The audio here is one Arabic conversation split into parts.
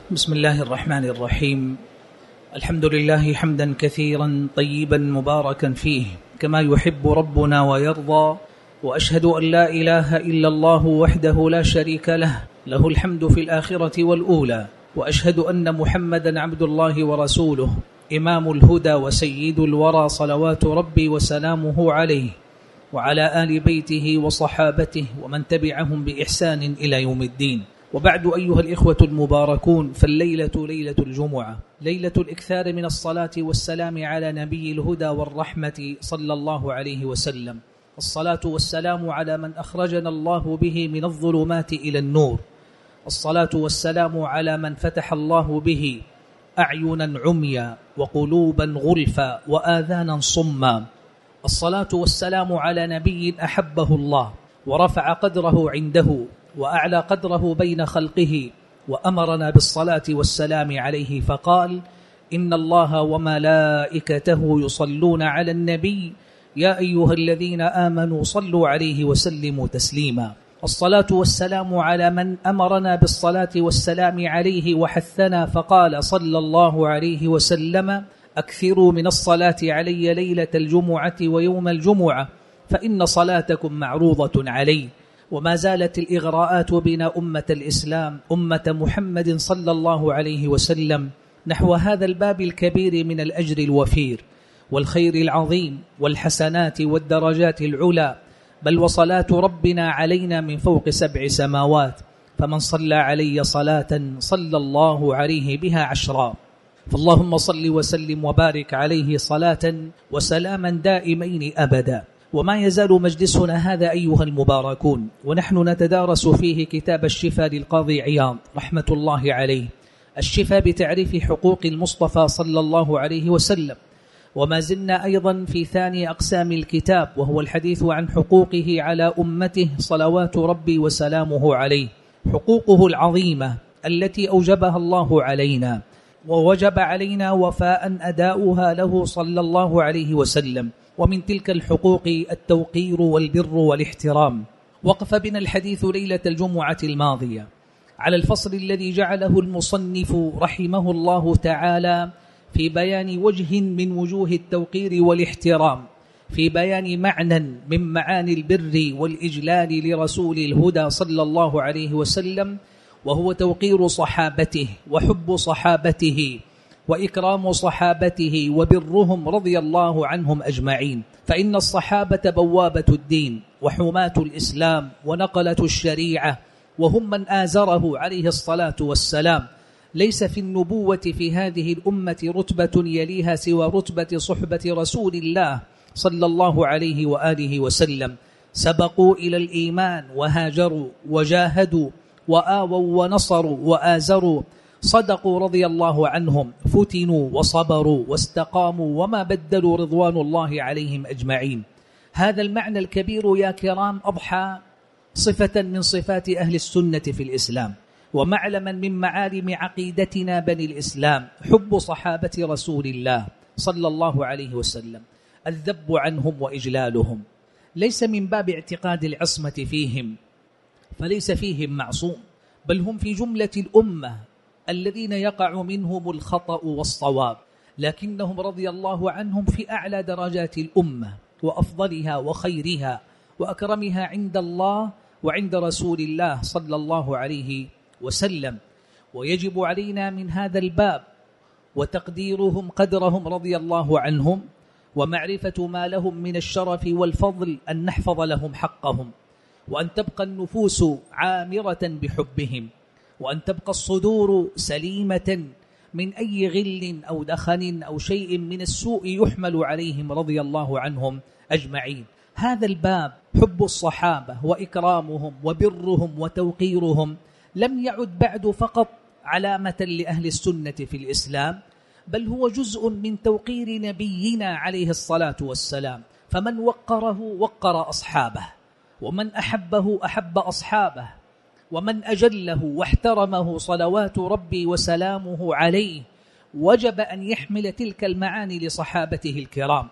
بسم الله الرحمن الرحيم. الحمد لله حمدا كثيرا طيبا مباركا فيه كما يحب ربنا ويرضى، وأشهد أن لا إله إلا الله وحده لا شريك له، له الحمد في الآخرة والأولى، وأشهد أن محمدا عبد الله ورسوله إمام الهدى وسيد الورى، صلوات ربي وسلامه عليه وعلى آل بيته وصحابته ومن تبعهم بإحسان إلى يوم الدين. وبعد أيها الإخوة المباركون، فالليلة ليلة الجمعة، ليلة الإكثار من الصلاة والسلام على نبي الهدى والرحمة صلى الله عليه وسلم. الصلاة والسلام على من أخرجنا الله به من الظلمات إلى النور. الصلاة والسلام على من فتح الله به أعينا عميا وقلوبا غلفا وآذانا صما. الصلاة والسلام على نبي أحبه الله ورفع قدره عنده وأعلى قدره بين خلقه، وأمرنا بالصلاة والسلام عليه فقال: إن الله وملائكته يصلون على النبي يا أيها الذين آمنوا صلوا عليه وسلموا تسليما. الصلاة والسلام على من أمرنا بالصلاة والسلام عليه وحثنا فقال صلى الله عليه وسلم: أكثروا من الصلاة علي ليلة الجمعة ويوم الجمعة فإن صلاتكم معروضة علي. وما زالت الإغراءات بنا أمة الإسلام، أمة محمد صلى الله عليه وسلم، نحو هذا الباب الكبير من الأجر الوفير والخير العظيم والحسنات والدرجات العلى، بل وصلاة ربنا علينا من فوق 7 سماوات، فمن صلى علي صلاة صلى الله عليه بها 10. فاللهم صل وسلم وبارك عليه صلاة وسلاما دائمين أبدا. وما يزال مجلسنا هذا أيها المباركون ونحن نتدارس فيه كتاب الشفاء للقاضي عياض رحمة الله عليه، الشفاء بتعريف حقوق المصطفى صلى الله عليه وسلم. وما زلنا أيضا في ثاني أقسام الكتاب، وهو الحديث عن حقوقه على أمته صلوات ربي وسلامه عليه، حقوقه العظيمة التي أوجبها الله علينا ووجب علينا وفاء أداؤها له صلى الله عليه وسلم. ومن تلك الحقوق التوقير والبر والاحترام. وقف بنا الحديث ليلة الجمعة الماضية على الفصل الذي جعله المصنف رحمه الله تعالى في بيان وجه من وجوه التوقير والاحترام، في بيان معنى من معاني البر والإجلال لرسول الهدى صلى الله عليه وسلم، وهو توقير صحابته وحب صحابته وإكرام صحابته وبرهم رضي الله عنهم أجمعين. فإن الصحابة بوابة الدين وحماة الإسلام ونقلة الشريعة، وهم من آزره عليه الصلاة والسلام. ليس في النبوة في هذه الأمة رتبة يليها سوى رتبة صحبة رسول الله صلى الله عليه وآله وسلم. سبقوا إلى الإيمان وهاجروا وجاهدوا وآووا ونصروا وآزروا، صدقوا رضي الله عنهم، فتنوا وصبروا واستقاموا وما بدلوا رضوان الله عليهم أجمعين. هذا المعنى الكبير يا كرام أضحى صفة من صفات أهل السنة في الإسلام، ومعلما من معالم عقيدتنا بني الإسلام، حب صحابة رسول الله صلى الله عليه وسلم، الذب عنهم وإجلالهم، ليس من باب اعتقاد العصمة فيهم، فليس فيهم معصوم، بل هم في جملة الأمة الذين يقع منهم الخطأ والصواب، لكنهم رضي الله عنهم في أعلى درجات الأمة وأفضلها وخيرها وأكرمها عند الله وعند رسول الله صلى الله عليه وسلم. ويجب علينا من هذا الباب وتقديرهم قدرهم رضي الله عنهم، ومعرفة ما لهم من الشرف والفضل، أن نحفظ لهم حقهم، وأن تبقى النفوس عامرة بحبهم، وأن تبقى الصدور سليمة من أي غل أو دخن أو شيء من السوء يحمل عليهم رضي الله عنهم أجمعين. هذا الباب، حب الصحابة وإكرامهم وبرهم وتوقيرهم، لم يعد بعد فقط علامة لأهل السنة في الإسلام، بل هو جزء من توقير نبينا عليه الصلاة والسلام. فمن وقره وقر أصحابه، ومن أحبه أحب أصحابه، ومن أجله واحترمه صلوات ربي وسلامه عليه وجب أن يحمل تلك المعاني لصحابته الكرام،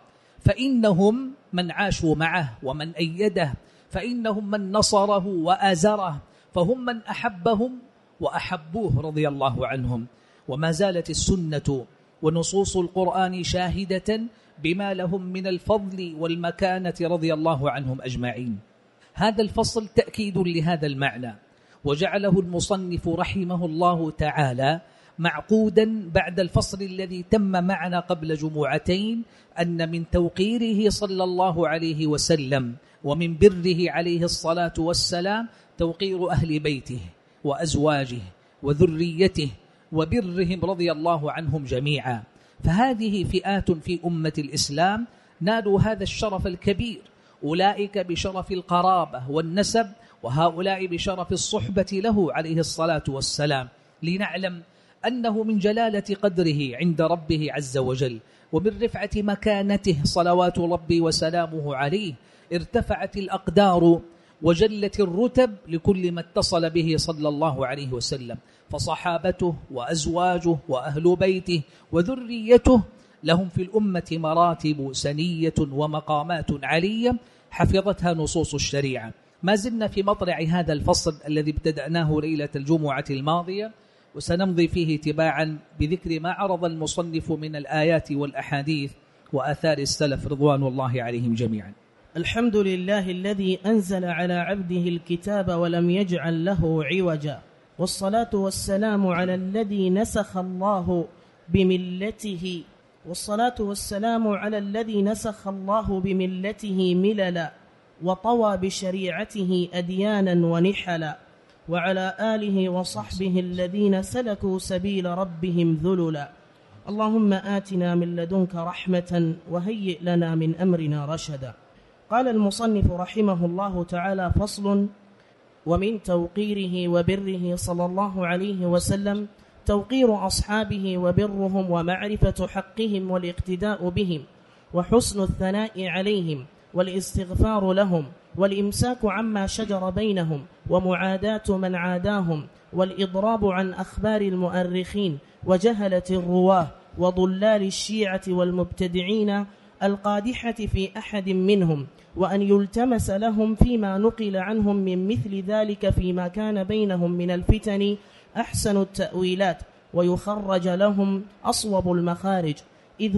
فإنهم من عاشوا معه ومن أيده، فإنهم من نصره وآزره، فهم من أحبهم وأحبوه رضي الله عنهم. وما زالت السنة ونصوص القرآن شاهدة بما لهم من الفضل والمكانة رضي الله عنهم أجمعين. هذا الفصل تأكيد لهذا المعنى، وجعله المصنف رحمه الله تعالى معقودا بعد الفصل الذي تم معنا قبل جمعتين، أن من توقيره صلى الله عليه وسلم ومن بره عليه الصلاة والسلام توقير أهل بيته وأزواجه وذريته وبرهم رضي الله عنهم جميعا. فهذه فئات في أمة الإسلام نالوا هذا الشرف الكبير، أولئك بشرف القرابة والنسب، وهؤلاء بشرف الصحبة له عليه الصلاة والسلام، لنعلم أنه من جلالة قدره عند ربه عز وجل ومن رفعة مكانته صلوات ربي وسلامه عليه ارتفعت الأقدار وجلت الرتب لكل ما اتصل به صلى الله عليه وسلم، فصحابته وأزواجه وأهل بيته وذريته لهم في الأمة مراتب سنية ومقامات علية حفظتها نصوص الشريعة. ما زلنا في مطلع هذا الفصل الذي ابتدأناه ليلة الجمعة الماضية، وسنمضي فيه تباعا بذكر ما عرض المصنف من الآيات والأحاديث وآثار السلف رضوان الله عليهم جميعا. الحمد لله الذي أنزل على عبده الكتاب ولم يجعل له عوجا، والصلاة والسلام على الذي نسخ الله بملته مللا وطوى بشريعته أديانا ونحلا، وعلى آله وصحبه الذين سلكوا سبيل ربهم ذللا. اللهم آتنا من لدنك رحمة وهيئ لنا من أمرنا رشدا. قال المصنف رحمه الله تعالى: فصل. ومن توقيره وبره صلى الله عليه وسلم توقير أصحابه وبرهم ومعرفة حقهم والاقتداء بهم وحسن الثناء عليهم والاستغفار لهم والإمساك عما شجر بينهم ومعاداة من عاداهم والإضراب عن أخبار المؤرخين وجهلة الرواه وضلال الشيعة والمبتدعين القادحة في أحد منهم، وأن يلتمس لهم فيما نقل عنهم من مثل ذلك فيما كان بينهم من الفتن أحسن التأويلات، ويخرج لهم أصوب المخارج، إذ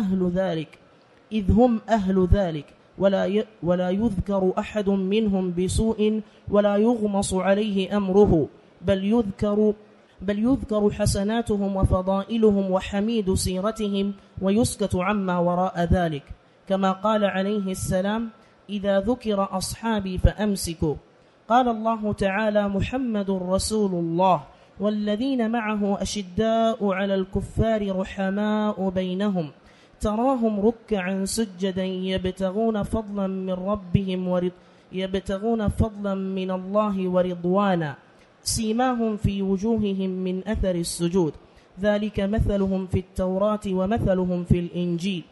هم أهل ذلك ولا يذكر أحد منهم بسوء ولا يغمص عليه أمره، بل يذكر حسناتهم وفضائلهم وحميد سيرتهم ويسكت عما وراء ذلك، كما قال عليه السلام: إذا ذكر أصحابي فأمسكوا. قال الله تعالى: محمد رسول الله والذين معه أشداء على الكفار رحماء بينهم تراهم ركعا سجدا يبتغون فضلا من الله ورضوانا سيماهم في وجوههم من أثر السجود ذلك مثلهم في التوراة ومثلهم في الإنجيل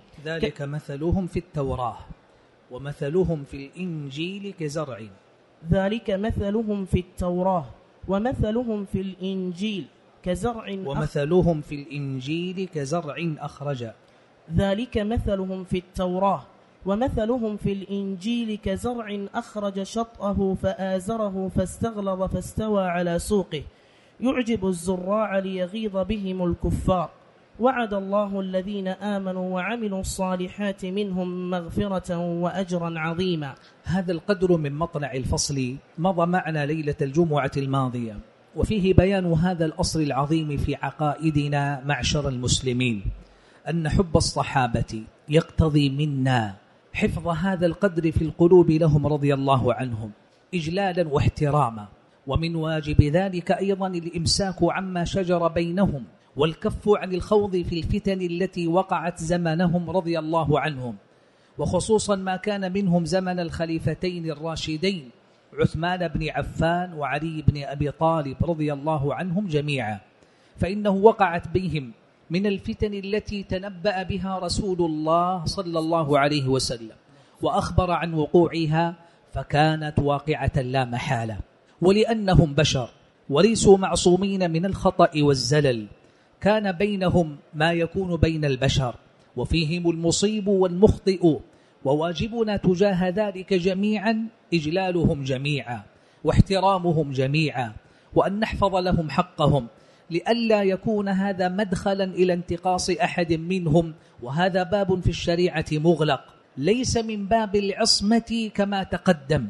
ومثلهم في الإنجيل كزرع ذلك مثلهم في التوراة ومثلهم في الإنجيل كزرع ومثلهم في الإنجيل كزرع أخرج ذلك مثلهم في التوراة ومثلهم في الإنجيل كزرع أخرج شطأه فآزره فاستغلظ فاستوى على سوقه يعجب الزراع ليغيظ بهم الكفار. وعد الله الذين آمنوا وعملوا الصالحات منهم مغفرة وأجرا عظيما. هذا القدر من مطلع الفصل مضى معنا ليلة الجمعة الماضية، وفيه بيان هذا الأصل العظيم في عقائدنا معشر المسلمين، أن حب الصحابة يقتضي منا حفظ هذا القدر في القلوب لهم رضي الله عنهم إجلالا واحتراما، ومن واجب ذلك أيضا الإمساك عما شجر بينهم والكف عن الخوض في الفتن التي وقعت زمنهم رضي الله عنهم، وخصوصا ما كان منهم زمن الخليفتين الراشدين عثمان بن عفان وعلي بن أبي طالب رضي الله عنهم جميعا، فإنه وقعت بهم من الفتن التي تنبأ بها رسول الله صلى الله عليه وسلم وأخبر عن وقوعها، فكانت واقعة لا محالة، ولأنهم بشر وليسوا معصومين من الخطأ والزلل، كان بينهم ما يكون بين البشر وفيهم المصيب والمخطئ، وواجبنا تجاه ذلك جميعا إجلالهم جميعا واحترامهم جميعا وأن نحفظ لهم حقهم لئلا يكون هذا مدخلا إلى انتقاص أحد منهم، وهذا باب في الشريعة مغلق، ليس من باب العصمة كما تقدم،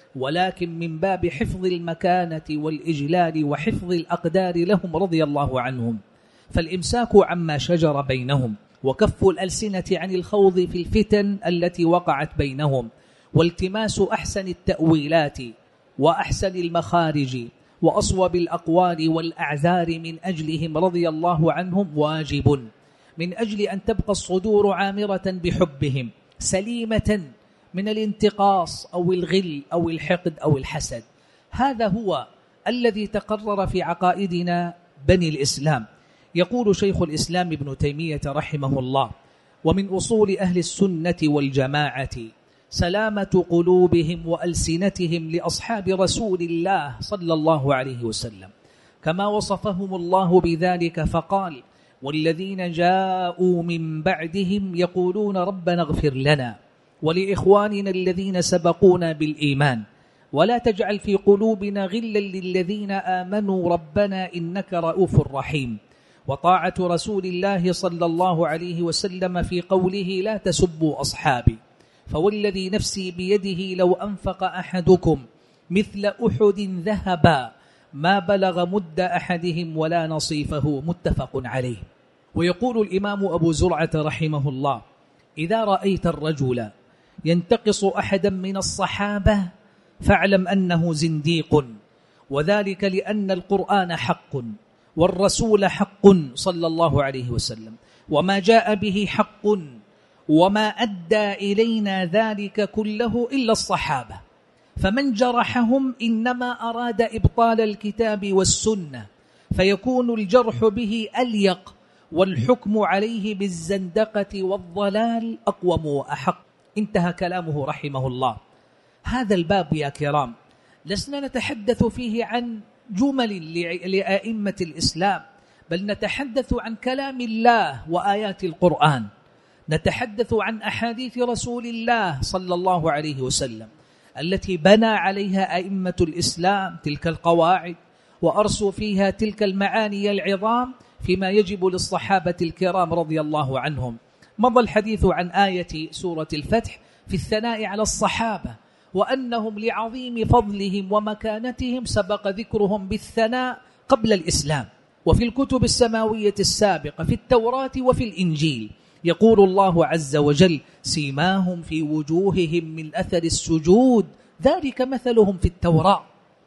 ولكن من باب حفظ المكانة والإجلال وحفظ الأقدار لهم رضي الله عنهم. فالإمساك عما شجر بينهم، وكف الألسنة عن الخوض في الفتن التي وقعت بينهم، والتماس أحسن التأويلات وأحسن المخارج وأصوب الأقوال والأعذار من أجلهم رضي الله عنهم واجب، من أجل أن تبقى الصدور عامرة بحبهم سليمة من الانتقاص أو الغل أو الحقد أو الحسد. هذا هو الذي تقرر في عقائدنا بني الإسلام. يقول شيخ الإسلام ابن تيمية رحمه الله: ومن أصول أهل السنة والجماعة سلامة قلوبهم وألسنتهم لأصحاب رسول الله صلى الله عليه وسلم، كما وصفهم الله بذلك فقال: والذين جاءوا من بعدهم يقولون ربنا اغفر لنا ولإخواننا الذين سبقونا بالإيمان ولا تجعل في قلوبنا غلا للذين آمنوا ربنا إنك رؤوف رحيم. وطاعة رسول الله صلى الله عليه وسلم في قوله: لا تسبوا أصحابي فوالذي نفسي بيده لو أنفق أحدكم مثل أحد ذهبا ما بلغ مد أحدهم ولا نصيفه، متفق عليه. ويقول الإمام أبو زرعة رحمه الله: إذا رأيت الرجل ينتقص أحدا من الصحابة فاعلم أنه زنديق، وذلك لأن القرآن حق والرسول حق صلى الله عليه وسلم، وما جاء به حق، وما أدى إلينا ذلك كله إلا الصحابة، فمن جرحهم إنما أراد إبطال الكتاب والسنة، فيكون الجرح به أليق والحكم عليه بالزندقة والضلال أقوم وأحق. انتهى كلامه رحمه الله. هذا الباب يا كرام لسنا نتحدث فيه عن جمل لأئمة الإسلام، بل نتحدث عن كلام الله وآيات القرآن، نتحدث عن أحاديث رسول الله صلى الله عليه وسلم التي بنى عليها أئمة الإسلام تلك القواعد، وأرسوا فيها تلك المعاني العظام فيما يجب للصحابة الكرام رضي الله عنهم. مضى الحديث عن آية سورة الفتح في الثناء على الصحابة، وأنهم لعظيم فضلهم ومكانتهم سبق ذكرهم بالثناء قبل الإسلام. وفي الكتب السماوية السابقة في التوراة وفي الإنجيل يقول الله عز وجل: سيماهم في وجوههم من أثر السجود ذلك مثلهم في التوراة.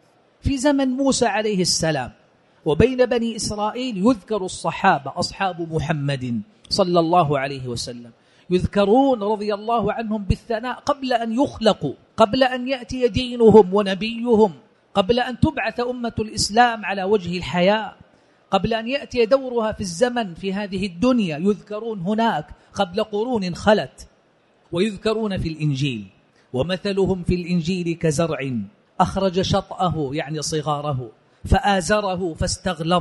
في زمن موسى عليه السلام وبين بني إسرائيل يذكر الصحابة أصحاب محمد صلى الله عليه وسلم، يذكرون رضي الله عنهم بالثناء قبل أن يخلقوا، قبل أن يأتي دينهم ونبيهم، قبل أن تبعث أمة الإسلام على وجه الحياة، قبل أن يأتي دورها في الزمن في هذه الدنيا، يذكرون هناك قبل قرون خلت. ويذكرون في الإنجيل: ومثلهم في الإنجيل كزرع أخرج شطأه يعني صغاره فآزره فاستغلظ،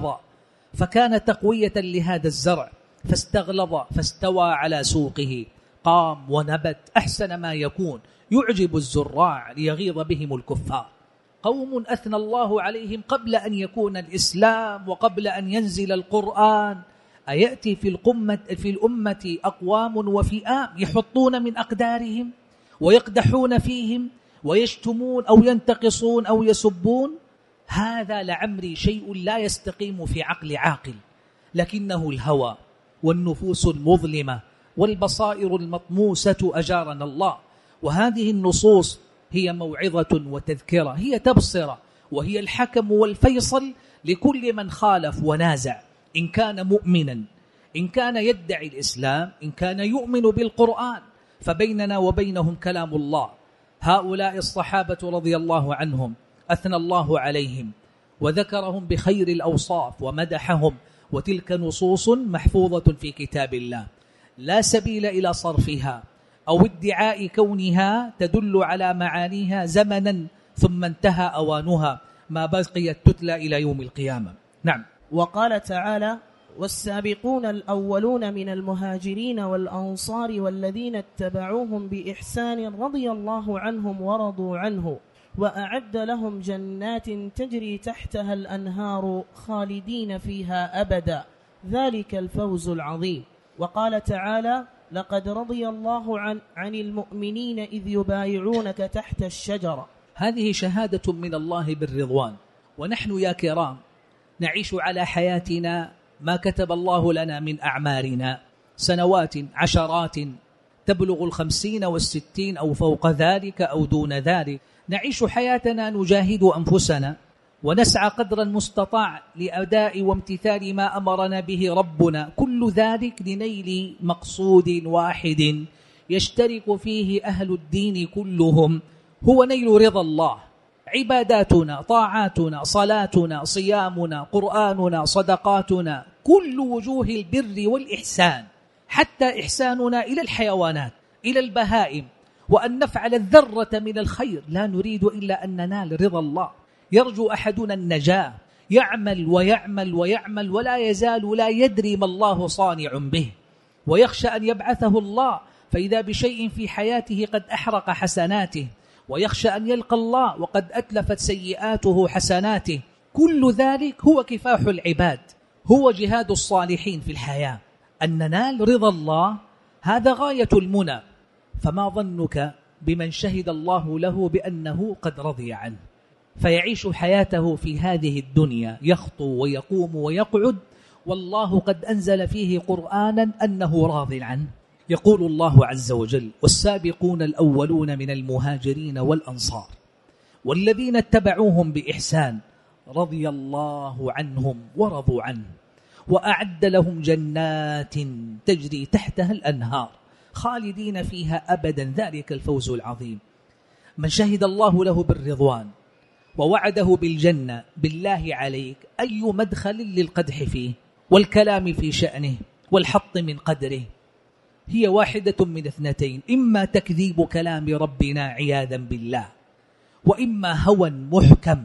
فكان تقوية لهذا الزرع فاستغلظ فاستوى على سوقه، قام ونبت أحسن ما يكون، يعجب الزراع ليغيظ بهم الكفار. قوم أثنى الله عليهم قبل أن يكون الإسلام وقبل أن ينزل القرآن. أيأتي في الأمة أقوام وفئام يحطون من أقدارهم ويقدحون فيهم ويشتمون أو ينتقصون أو يسبون؟ هذا لعمري شيء لا يستقيم في عقل عاقل، لكنه الهوى والنفوس المظلمة والبصائر المطموسة أجارنا الله. وهذه النصوص هي موعظة وتذكرة، هي تبصرة، وهي الحكم والفيصل لكل من خالف ونازع، إن كان مؤمنا، إن كان يدعي الإسلام، إن كان يؤمن بالقرآن، فبيننا وبينهم كلام الله. هؤلاء الصحابة رضي الله عنهم أثنى الله عليهم وذكرهم بخير الأوصاف ومدحهم، وتلك نصوص محفوظة في كتاب الله لا سبيل إلى صرفها أو ادعاء كونها تدل على معانيها زمنا ثم انتهى أوانها، ما بقيت تتلى إلى يوم القيامة. نعم. وقال تعالى: والسابقون الأولون من المهاجرين والأنصار والذين اتبعوهم بإحسان رضي الله عنهم ورضوا عنه وأعد لهم جنات تجري تحتها الأنهار خالدين فيها أبدا ذلك الفوز العظيم. وقال تعالى: لقد رضي الله عن المؤمنين إذ يبايعونك تحت الشجرة. هذه شهادة من الله بالرضوان، ونحن يا كرام نعيش على حياتنا ما كتب الله لنا من أعمارنا، سنوات عشرات تبلغ 50 و60 أو فوق ذلك أو دون ذلك، نعيش حياتنا نجاهد أنفسنا ونسعى قدر المستطاع لأداء وامتثال ما أمرنا به ربنا، كل ذلك لنيل مقصود واحد يشترك فيه أهل الدين كلهم، هو نيل رضا الله. عباداتنا، طاعاتنا، صلاتنا، صيامنا، قرآننا، صدقاتنا، كل وجوه البر والإحسان، حتى إحساننا إلى الحيوانات، إلى البهائم، وأن نفعل الذرة من الخير لا نريد إلا أن ننال رضا الله. يرجو أحدنا النجاة، يعمل ويعمل ويعمل ولا يزال لا يدري ما الله صانع به، ويخشى أن يبعثه الله فإذا بشيء في حياته قد أحرق حسناته، ويخشى أن يلقى الله وقد أتلفت سيئاته حسناته. كل ذلك هو كفاح العباد، هو جهاد الصالحين في الحياة، أن ننال رضا الله، هذا غاية المنى. فما ظنك بمن شهد الله له بأنه قد رضي عنه، فيعيش حياته في هذه الدنيا، يخطو ويقوم ويقعد، والله قد أنزل فيه قرآنا أنه راض عنه. يقول الله عز وجل: والسابقون الأولون من المهاجرين والأنصار والذين اتبعوهم بإحسان رضي الله عنهم ورضوا عنه وأعد لهم جنات تجري تحتها الأنهار خالدين فيها أبدا ذلك الفوز العظيم. من شهد الله له بالرضوان ووعده بالجنة، بالله عليك أي مدخل للقدح فيه والكلام في شأنه والحط من قدره؟ هي واحدة من اثنتين: إما تكذيب كلام ربنا عياذا بالله، وإما هوى محكم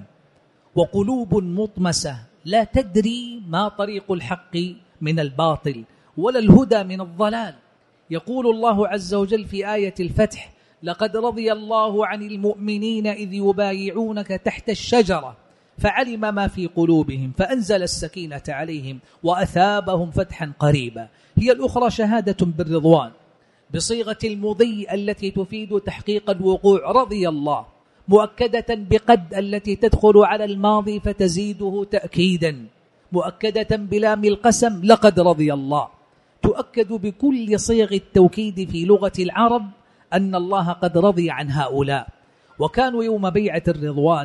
وقلوب مطمسة لا تدري ما طريق الحق من الباطل ولا الهدى من الضلال. يقول الله عز وجل في آية الفتح: لقد رضي الله عن المؤمنين إذ يبايعونك تحت الشجرة فعلم ما في قلوبهم فأنزل السكينة عليهم وأثابهم فتحا قريبا. هي الأخرى شهادة بالرضوان بصيغة المضي التي تفيد تحقيق الوقوع، رضي الله، مؤكدة بقد التي تدخل على الماضي فتزيده تأكيدا، مؤكدة بلام القسم لقد رضي الله، تؤكد بكل صيغ التوكيد في لغة العرب أن الله قد رضي عن هؤلاء. وكانوا يوم بيعة الرضوان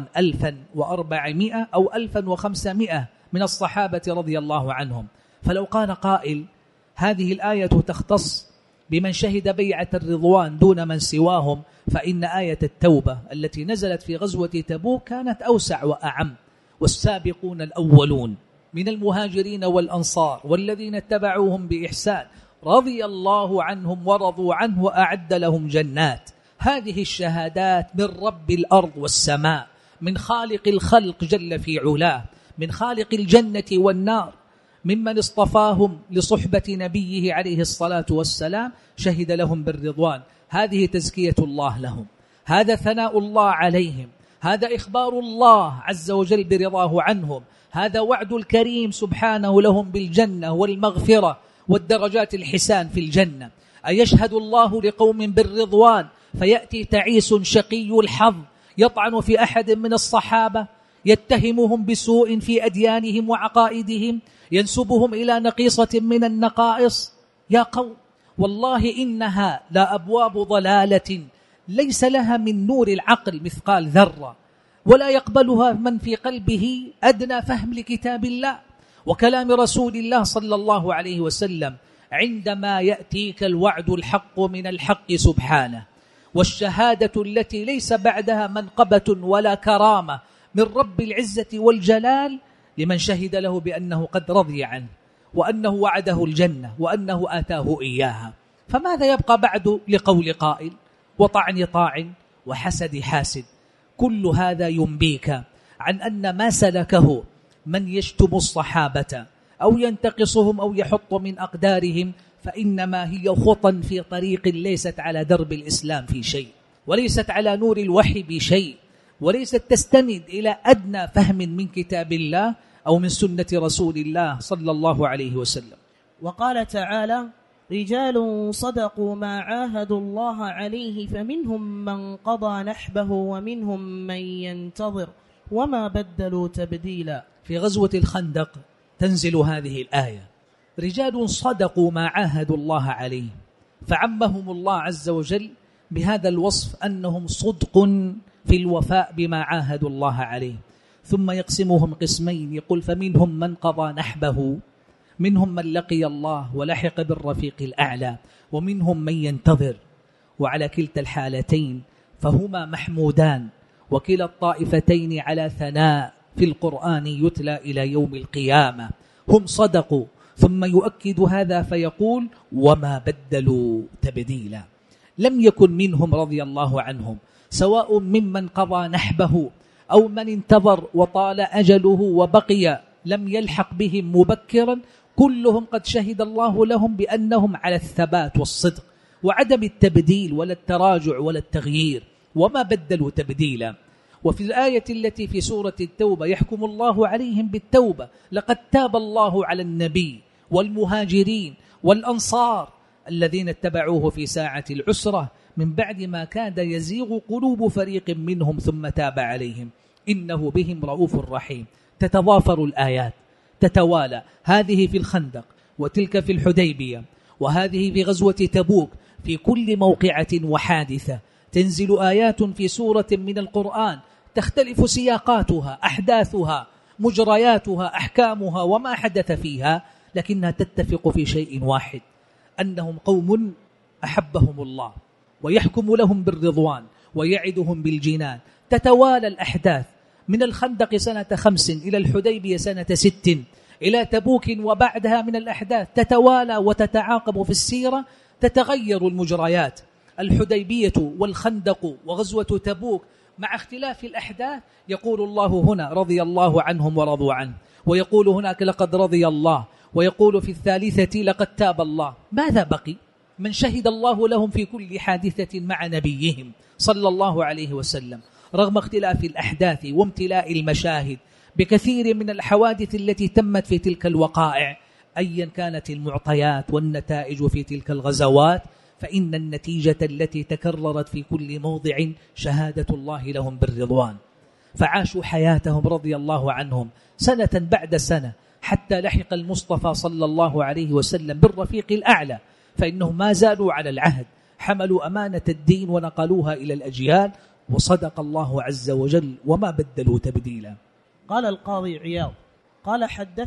1400 أو 1500 من الصحابة رضي الله عنهم. فلو قال قائل: هذه الآية تختص بمن شهد بيعة الرضوان دون من سواهم، فإن آية التوبة التي نزلت في غزوة تبوك كانت أوسع وأعم: والسابقون الأولون من المهاجرين والأنصار والذين اتبعوهم بإحسان رضي الله عنهم ورضوا عنه وأعد لهم جنات. هذه الشهادات من رب الأرض والسماء، من خالق الخلق جل في علاه، من خالق الجنة والنار، ممن اصطفاهم لصحبة نبيه عليه الصلاة والسلام، شهد لهم بالرضوان. هذه تزكية الله لهم، هذا ثناء الله عليهم، هذا إخبار الله عز وجل برضاه عنهم، هذا وعد الكريم سبحانه لهم بالجنة والمغفرة والدرجات الحسان في الجنة. أيشهد الله لقوم بالرضوان فيأتي تعيس شقي الحظ يطعن في أحد من الصحابة، يتهمهم بسوء في أديانهم وعقائدهم، ينسبهم إلى نقيصة من النقائص؟ يا قوم، والله إنها لا أبواب ضلالة ليس لها من نور العقل مثقال ذرة، ولا يقبلها من في قلبه أدنى فهم لكتاب الله وكلام رسول الله صلى الله عليه وسلم. عندما يأتيك الوعد الحق من الحق سبحانه، والشهادة التي ليس بعدها منقبة ولا كرامة من رب العزة والجلال لمن شهد له بأنه قد رضي عنه وأنه وعده الجنة وأنه آتاه إياها، فماذا يبقى بعد لقول قائل وطعن طاع وحسد حاسد؟ كل هذا ينبيك عن أن ما سلكه من يشتم الصحابة أو ينتقصهم أو يحط من أقدارهم فإنما هي خطى في طريق ليست على درب الإسلام في شيء، وليست على نور الوحي بشيء، وليست تستند إلى أدنى فهم من كتاب الله أو من سنة رسول الله صلى الله عليه وسلم. وقال تعالى: رجال صدقوا ما عاهدوا الله عليه فمنهم من قضى نحبه ومنهم من ينتظر وما بدلوا تبديلا. في غزوة الخندق تنزل هذه الآية: رجال صدقوا ما عاهدوا الله عليه، فعمهم الله عز وجل بهذا الوصف أنهم صدق في الوفاء بما عاهدوا الله عليه، ثم يقسمهم قسمين، يقول: فمنهم من قضى نحبه، منهم من لقي الله ولحق بالرفيق الأعلى، ومنهم من ينتظر. وعلى كلتا الحالتين فهما محمودان، وكلا الطائفتين على ثناء في القرآن يتلى إلى يوم القيامة. هم صدقوا، ثم يؤكد هذا فيقول: وما بدلوا تبديلا. لم يكن منهم رضي الله عنهم، سواء ممن قضى نحبه أو من انتظر وطال أجله وبقي لم يلحق بهم مبكرا، كلهم قد شهد الله لهم بأنهم على الثبات والصدق وعدم التبديل ولا التراجع ولا التغيير، وما بدلوا تبديلا. وفي الآية التي في سورة التوبة يحكم الله عليهم بالتوبة: لقد تاب الله على النبي والمهاجرين والأنصار الذين اتبعوه في ساعة العسرة من بعد ما كاد يزيغ قلوب فريق منهم ثم تاب عليهم إنه بهم رؤوف رحيم. تتضافر الآيات، تتوالى، هذه في الخندق، وتلك في الحديبية، وهذه في غزوة تبوك. في كل موقعة وحادثة تنزل آيات في سورة من القرآن تختلف سياقاتها، أحداثها، مجرياتها، أحكامها، وما حدث فيها، لكنها تتفق في شيء واحد: أنهم قوم أحبهم الله ويحكم لهم بالرضوان ويعدهم بالجنان. تتوالى الأحداث من الخندق سنة 5 إلى الحديبية سنة 6 إلى تبوك وبعدها من الأحداث تتوالى وتتعاقب في السيرة، تتغير المجريات. الحديبية والخندق وغزوة تبوك مع اختلاف الأحداث يقول الله هنا: رضي الله عنهم ورضوا عنه، ويقول هناك: لقد رضي الله، ويقول في الثالثة: لقد تاب الله. ماذا بقي؟ من شهد الله لهم في كل حادثة مع نبيهم صلى الله عليه وسلم، رغم اختلاف الأحداث وامتلاء المشاهد بكثير من الحوادث التي تمت في تلك الوقائع. أيا كانت المعطيات والنتائج في تلك الغزوات، فإن النتيجة التي تكررت في كل موضع شهادة الله لهم بالرضوان. فعاشوا حياتهم رضي الله عنهم سنة بعد سنة حتى لحق المصطفى صلى الله عليه وسلم بالرفيق الأعلى، فإنهم ما زالوا على العهد، حملوا أمانة الدين ونقلوها إلى الأجيال، وصدق الله عز وجل وما بدلوا تبديلا. قال القاضي عياض: قال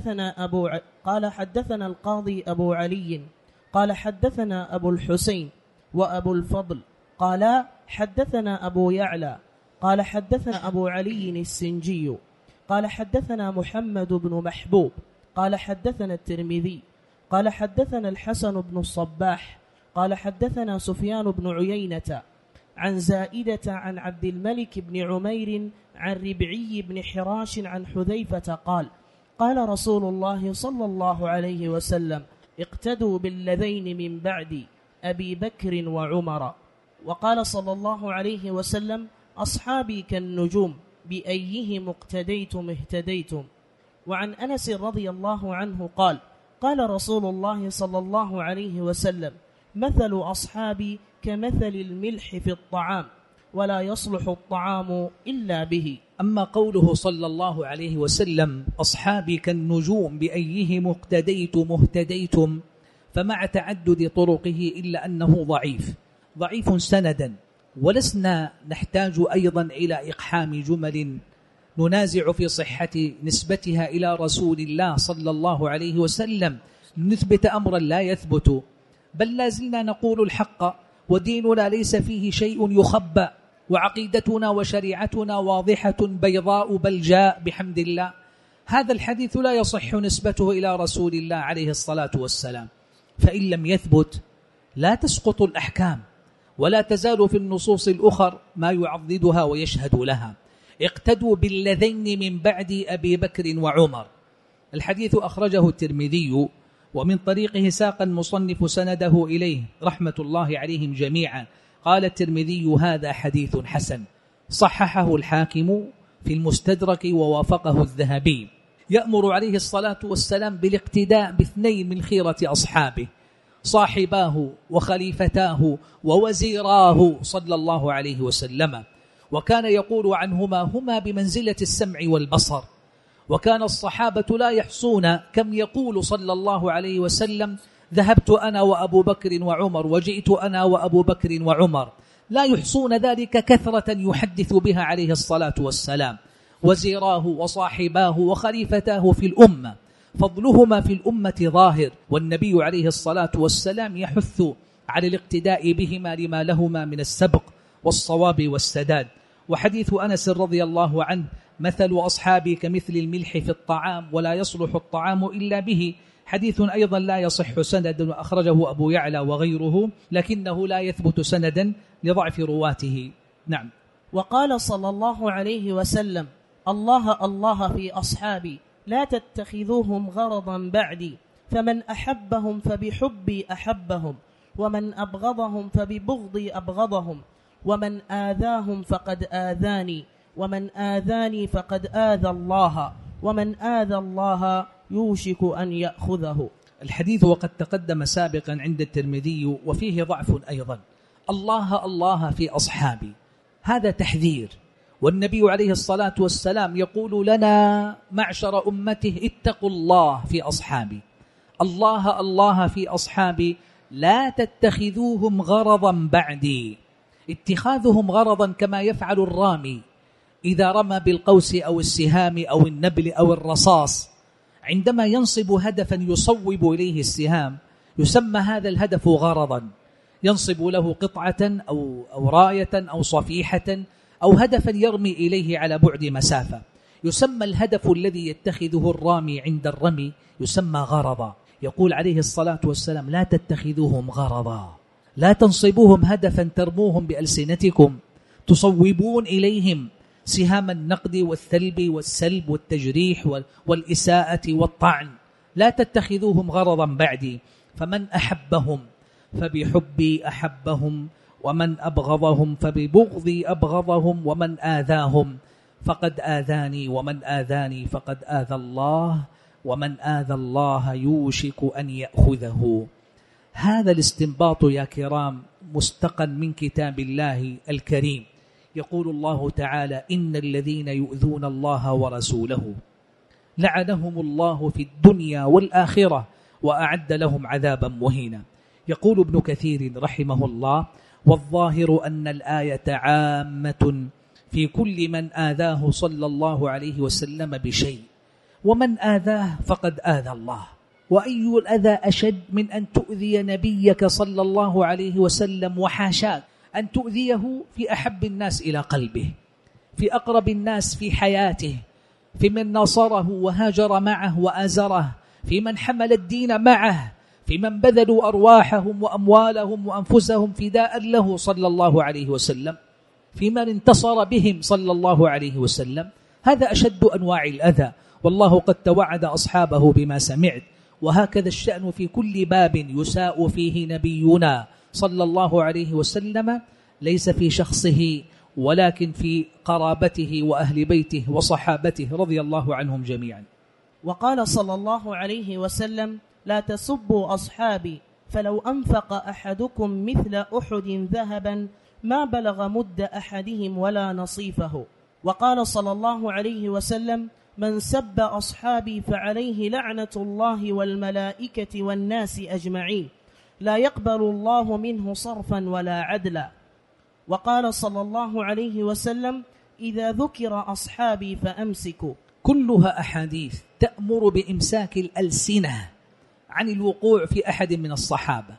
حدثنا القاضي أبو علي قال حدثنا أبو الحسين وأبو الفضل قال حدثنا أبو يعلى قال حدثنا أبو علي السنجي قال حدثنا محمد بن محبوب قال حدثنا الترمذي قال حدثنا الحسن بن الصباح قال حدثنا سفيان بن عيينة عن زائدة عن عبد الملك بن عمير عن ربعي بن حراش عن حذيفة قال: قال رسول الله صلى الله عليه وسلم: اقتدوا بالذين من بعد أبي بكر وعمر. وقال صلى الله عليه وسلم: أصحابي كالنجوم بأيهم اقتديتم اهتديتم. وعن أنس رضي الله عنه قال: قال رسول الله صلى الله عليه وسلم: مثل أصحابي كمثل الملح في الطعام ولا يصلح الطعام إلا به. أما قوله صلى الله عليه وسلم: أصحابي كالنجوم بأيهم اقتديتم اهتديتم، فمع تعدد طرقه إلا أنه ضعيف سندا، ولسنا نحتاج أيضا إلى إقحام جمل ننازع في صحة نسبتها إلى رسول الله صلى الله عليه وسلم نثبت أمرا لا يثبت، بل لازلنا نقول الحق، وديننا ليس فيه شيء يخبى، وعقيدتنا وشريعتنا واضحة بيضاء بلجاء بحمد الله. هذا الحديث لا يصح نسبته إلى رسول الله عليه الصلاة والسلام، فإن لم يثبت لا تسقط الأحكام، ولا تزال في النصوص الأخر ما يعضدها ويشهد لها. اقتدوا بالذين من بعد أبي بكر وعمر. الحديث أخرجه الترمذي، ومن طريقه ساق المصنف سنده إليه رحمة الله عليهم جميعا. قال الترمذي: هذا حديث حسن. صححه الحاكم في المستدرك ووافقه الذهبي. يأمر عليه الصلاة والسلام بالاقتداء باثنين من خيرة أصحابه، صاحباه وخليفتاه ووزيراه صلى الله عليه وسلم، وكان يقول عنهما هما بمنزلة السمع والبصر. وكان الصحابة لا يحصون كم يقول صلى الله عليه وسلم ذهبت أنا وأبو بكر وعمر وجئت أنا وأبو بكر وعمر، لا يحصون ذلك كثرة يحدث بها عليه الصلاة والسلام. وزيراه وصاحباه وخليفتاه في الأمة، فضلهما في الأمة ظاهر، والنبي عليه الصلاة والسلام يحث على الاقتداء بهما لما لهما من السبق والصواب والسداد. وحديث أنس رضي الله عنه مثل أصحابي كمثل الملح في الطعام ولا يصلح الطعام إلا به، حديث أيضا لا يصح سندا، أخرجه أبو يعلى وغيره، لكنه لا يثبت سندا لضعف رواته. نعم. وقال صلى الله عليه وسلم الله الله في أصحابي لا تتخذوهم غرضا بعدي، فمن أحبهم فبحبي أحبهم، ومن أبغضهم فببغضي أبغضهم، ومن آذاهم فقد آذاني، ومن آذاني فقد آذى الله، ومن آذى الله يوشك أن يأخذه. الحديث وقد تقدم سابقا عند الترمذي وفيه ضعف أيضا. الله الله في أصحابي، هذا تحذير، والنبي عليه الصلاة والسلام يقول لنا معشر أمته اتقوا الله في أصحابي. الله الله في أصحابي لا تتخذوهم غرضا بعدي. اتخاذهم غرضا كما يفعل الرامي إذا رمى بالقوس أو السهام أو النبل أو الرصاص، عندما ينصب هدفا يصوب إليه السهام يسمى هذا الهدف غرضا، ينصب له قطعة أو راية أو صفيحة أو هدفا يرمي إليه على بعد مسافة، يسمى الهدف الذي يتخذه الرامي عند الرمي يسمى غرضا. يقول عليه الصلاة والسلام لا تتخذوهم غرضا، لا تنصبوهم هدفا ترموهم بألسنتكم تصوبون إليهم سهام النقد والثلب والسلب والتجريح والإساءة والطعن. لا تتخذوهم غرضا بعدي، فمن أحبهم فبحبي أحبهم، ومن أبغضهم فببغضي أبغضهم، ومن آذاهم فقد آذاني، ومن آذاني فقد آذى الله، ومن آذى الله يوشك أن يأخذه. هذا الاستنباط يا كرام مستقن من كتاب الله الكريم. يقول الله تعالى إن الذين يؤذون الله ورسوله لعنهم الله في الدنيا والآخرة وأعد لهم عذابا مهينا. يقول ابن كثير رحمه الله والظاهر أن الآية عامة في كل من آذاه صلى الله عليه وسلم بشيء، ومن آذاه فقد آذى الله. وأي الأذى أشد من أن تؤذي نبيك صلى الله عليه وسلم، وحاشاك أن تؤذيه في أحب الناس إلى قلبه، في أقرب الناس في حياته، في من ناصره وهاجر معه وآزره، في من حمل الدين معه، في من بذلوا أرواحهم وأموالهم وأنفسهم فداء له صلى الله عليه وسلم، في من انتصر بهم صلى الله عليه وسلم. هذا أشد أنواع الأذى، والله قد توعد أصحابه بما سمعت. وهكذا الشأن في كل باب يساء فيه نبينا صلى الله عليه وسلم، ليس في شخصه ولكن في قرابته وأهل بيته وصحابته رضي الله عنهم جميعا. وقال صلى الله عليه وسلم لا تسبوا أصحابي، فلو أنفق أحدكم مثل أحد ذهبا ما بلغ مد أحدهم ولا نصيفه. وقال صلى الله عليه وسلم من سب أصحابي فعليه لعنة الله والملائكة والناس أجمعين، لا يقبل الله منه صرفا ولا عدلا. وقال صلى الله عليه وسلم إذا ذكر أصحابي فأمسكوا. كلها أحاديث تأمر بإمساك الألسنة عن الوقوع في أحد من الصحابة،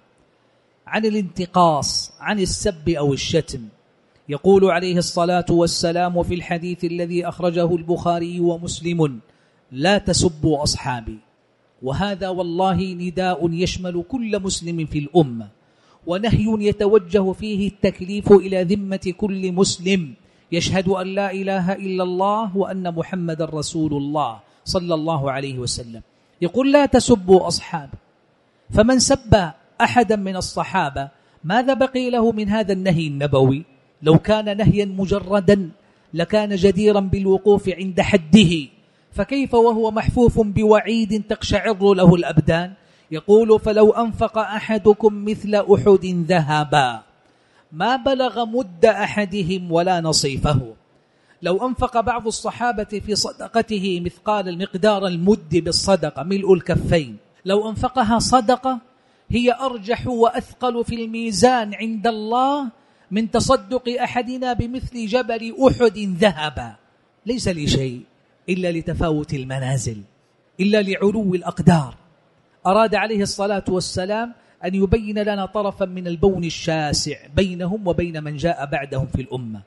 عن الانتقاص، عن السب أو الشتم. يقول عليه الصلاة والسلام في الحديث الذي أخرجه البخاري ومسلم لا تسبوا أصحابي. وهذا والله نداء يشمل كل مسلم في الأمة، ونهي يتوجه فيه التكليف إلى ذمة كل مسلم يشهد أن لا إله إلا الله وأن محمد رسول الله صلى الله عليه وسلم. يقول لا تسبوا أصحابي، فمن سب أحدا من الصحابة ماذا بقي له من هذا النهي النبوي؟ لو كان نهيا مجردا لكان جديرا بالوقوف عند حده، فكيف وهو محفوف بوعيد تقشعر له الأبدان؟ يقول: فلو أنفق أحدكم مثل أحد ذهبا ما بلغ مد أحدهم ولا نصيفه. لو أنفق بعض الصحابة في صدقته مثقال المقدار المد بالصدقة ملء الكفين، لو أنفقها صدقة هي أرجح وأثقل في الميزان عند الله من تصدق أحدنا بمثل جبل أحد ذهبا. ليس لشيء إلا لتفاوت المنازل، إلا لعلو الأقدار. أراد عليه الصلاة والسلام أن يبين لنا طرفا من البون الشاسع بينهم وبين من جاء بعدهم في الأمة.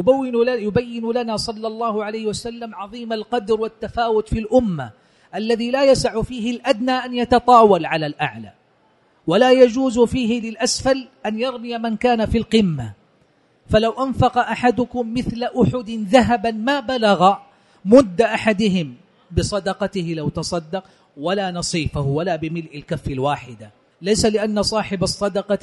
يبين لنا صلى الله عليه وسلم عظيم القدر والتفاوت في الأمة الذي لا يسع فيه الأدنى أن يتطاول على الأعلى، ولا يجوز فيه للأسفل أن يرمي من كان في القمة. فلو أنفق أحدكم مثل أحد ذهبا ما بلغ مد أحدهم بصدقته لو تصدق ولا نصيفه ولا بملء الكف الواحدة. ليس لأن صاحب الصدقة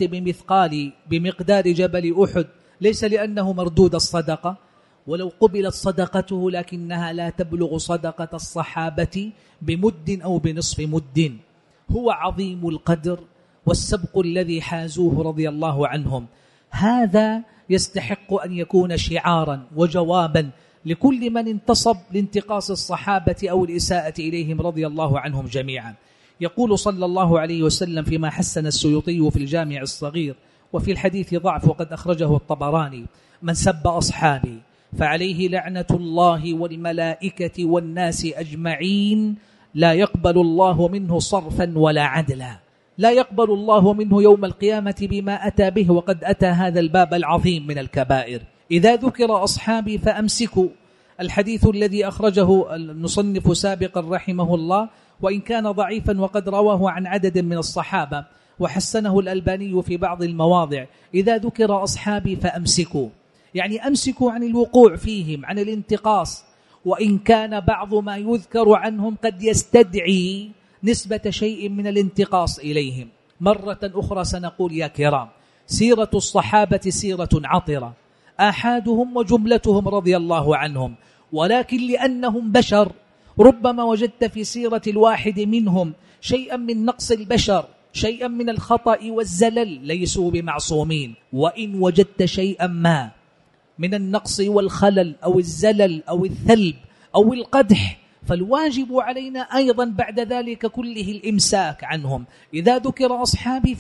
بمقدار جبل أحد ليس لأنه مردود الصدقة، ولو قبلت صدقته لكنها لا تبلغ صدقة الصحابة بمد أو بنصف مد. هو عظيم القدر والسبق الذي حازوه رضي الله عنهم. هذا يستحق أن يكون شعارا وجوابا لكل من انتصب لانتقاص الصحابة أو الإساءة إليهم رضي الله عنهم جميعا. يقول صلى الله عليه وسلم فيما حسن السيوطي في الجامع الصغير، وفي الحديث ضعف وقد أخرجه الطبراني: من سب أصحابي فعليه لعنة الله والملائكة والناس أجمعين، لا يقبل الله منه صرفا ولا عدلا. لا يقبل الله منه يوم القيامة بما أتى به، وقد أتى هذا الباب العظيم من الكبائر. إذا ذكر أصحابي فأمسكوا. الحديث الذي أخرجه المصنف سابقا رحمه الله وإن كان ضعيفا وقد رواه عن عدد من الصحابة وحسنه الألباني في بعض المواضع: إذا ذكر أصحابي فأمسكوا، يعني أمسكوا عن الوقوع فيهم، عن الانتقاص، وإن كان بعض ما يذكر عنهم قد يستدعي نسبة شيء من الانتقاص إليهم. مرة أخرى سنقول يا كرام: سيرة الصحابة سيرة عطرة، آحادهم وجملتهم رضي الله عنهم، ولكن لأنهم بشر ربما وجدت في سيرة الواحد منهم شيئا من نقص البشر، شيئا من الخطأ والزلل، ليسوا بمعصومين. وإن وجدت شيئا ما من النقص والخلل أو الزلل أو الثلب أو القدح فالواجب علينا أيضا بعد ذلك كله الإمساك عنهم. إذا ذكر أصحابي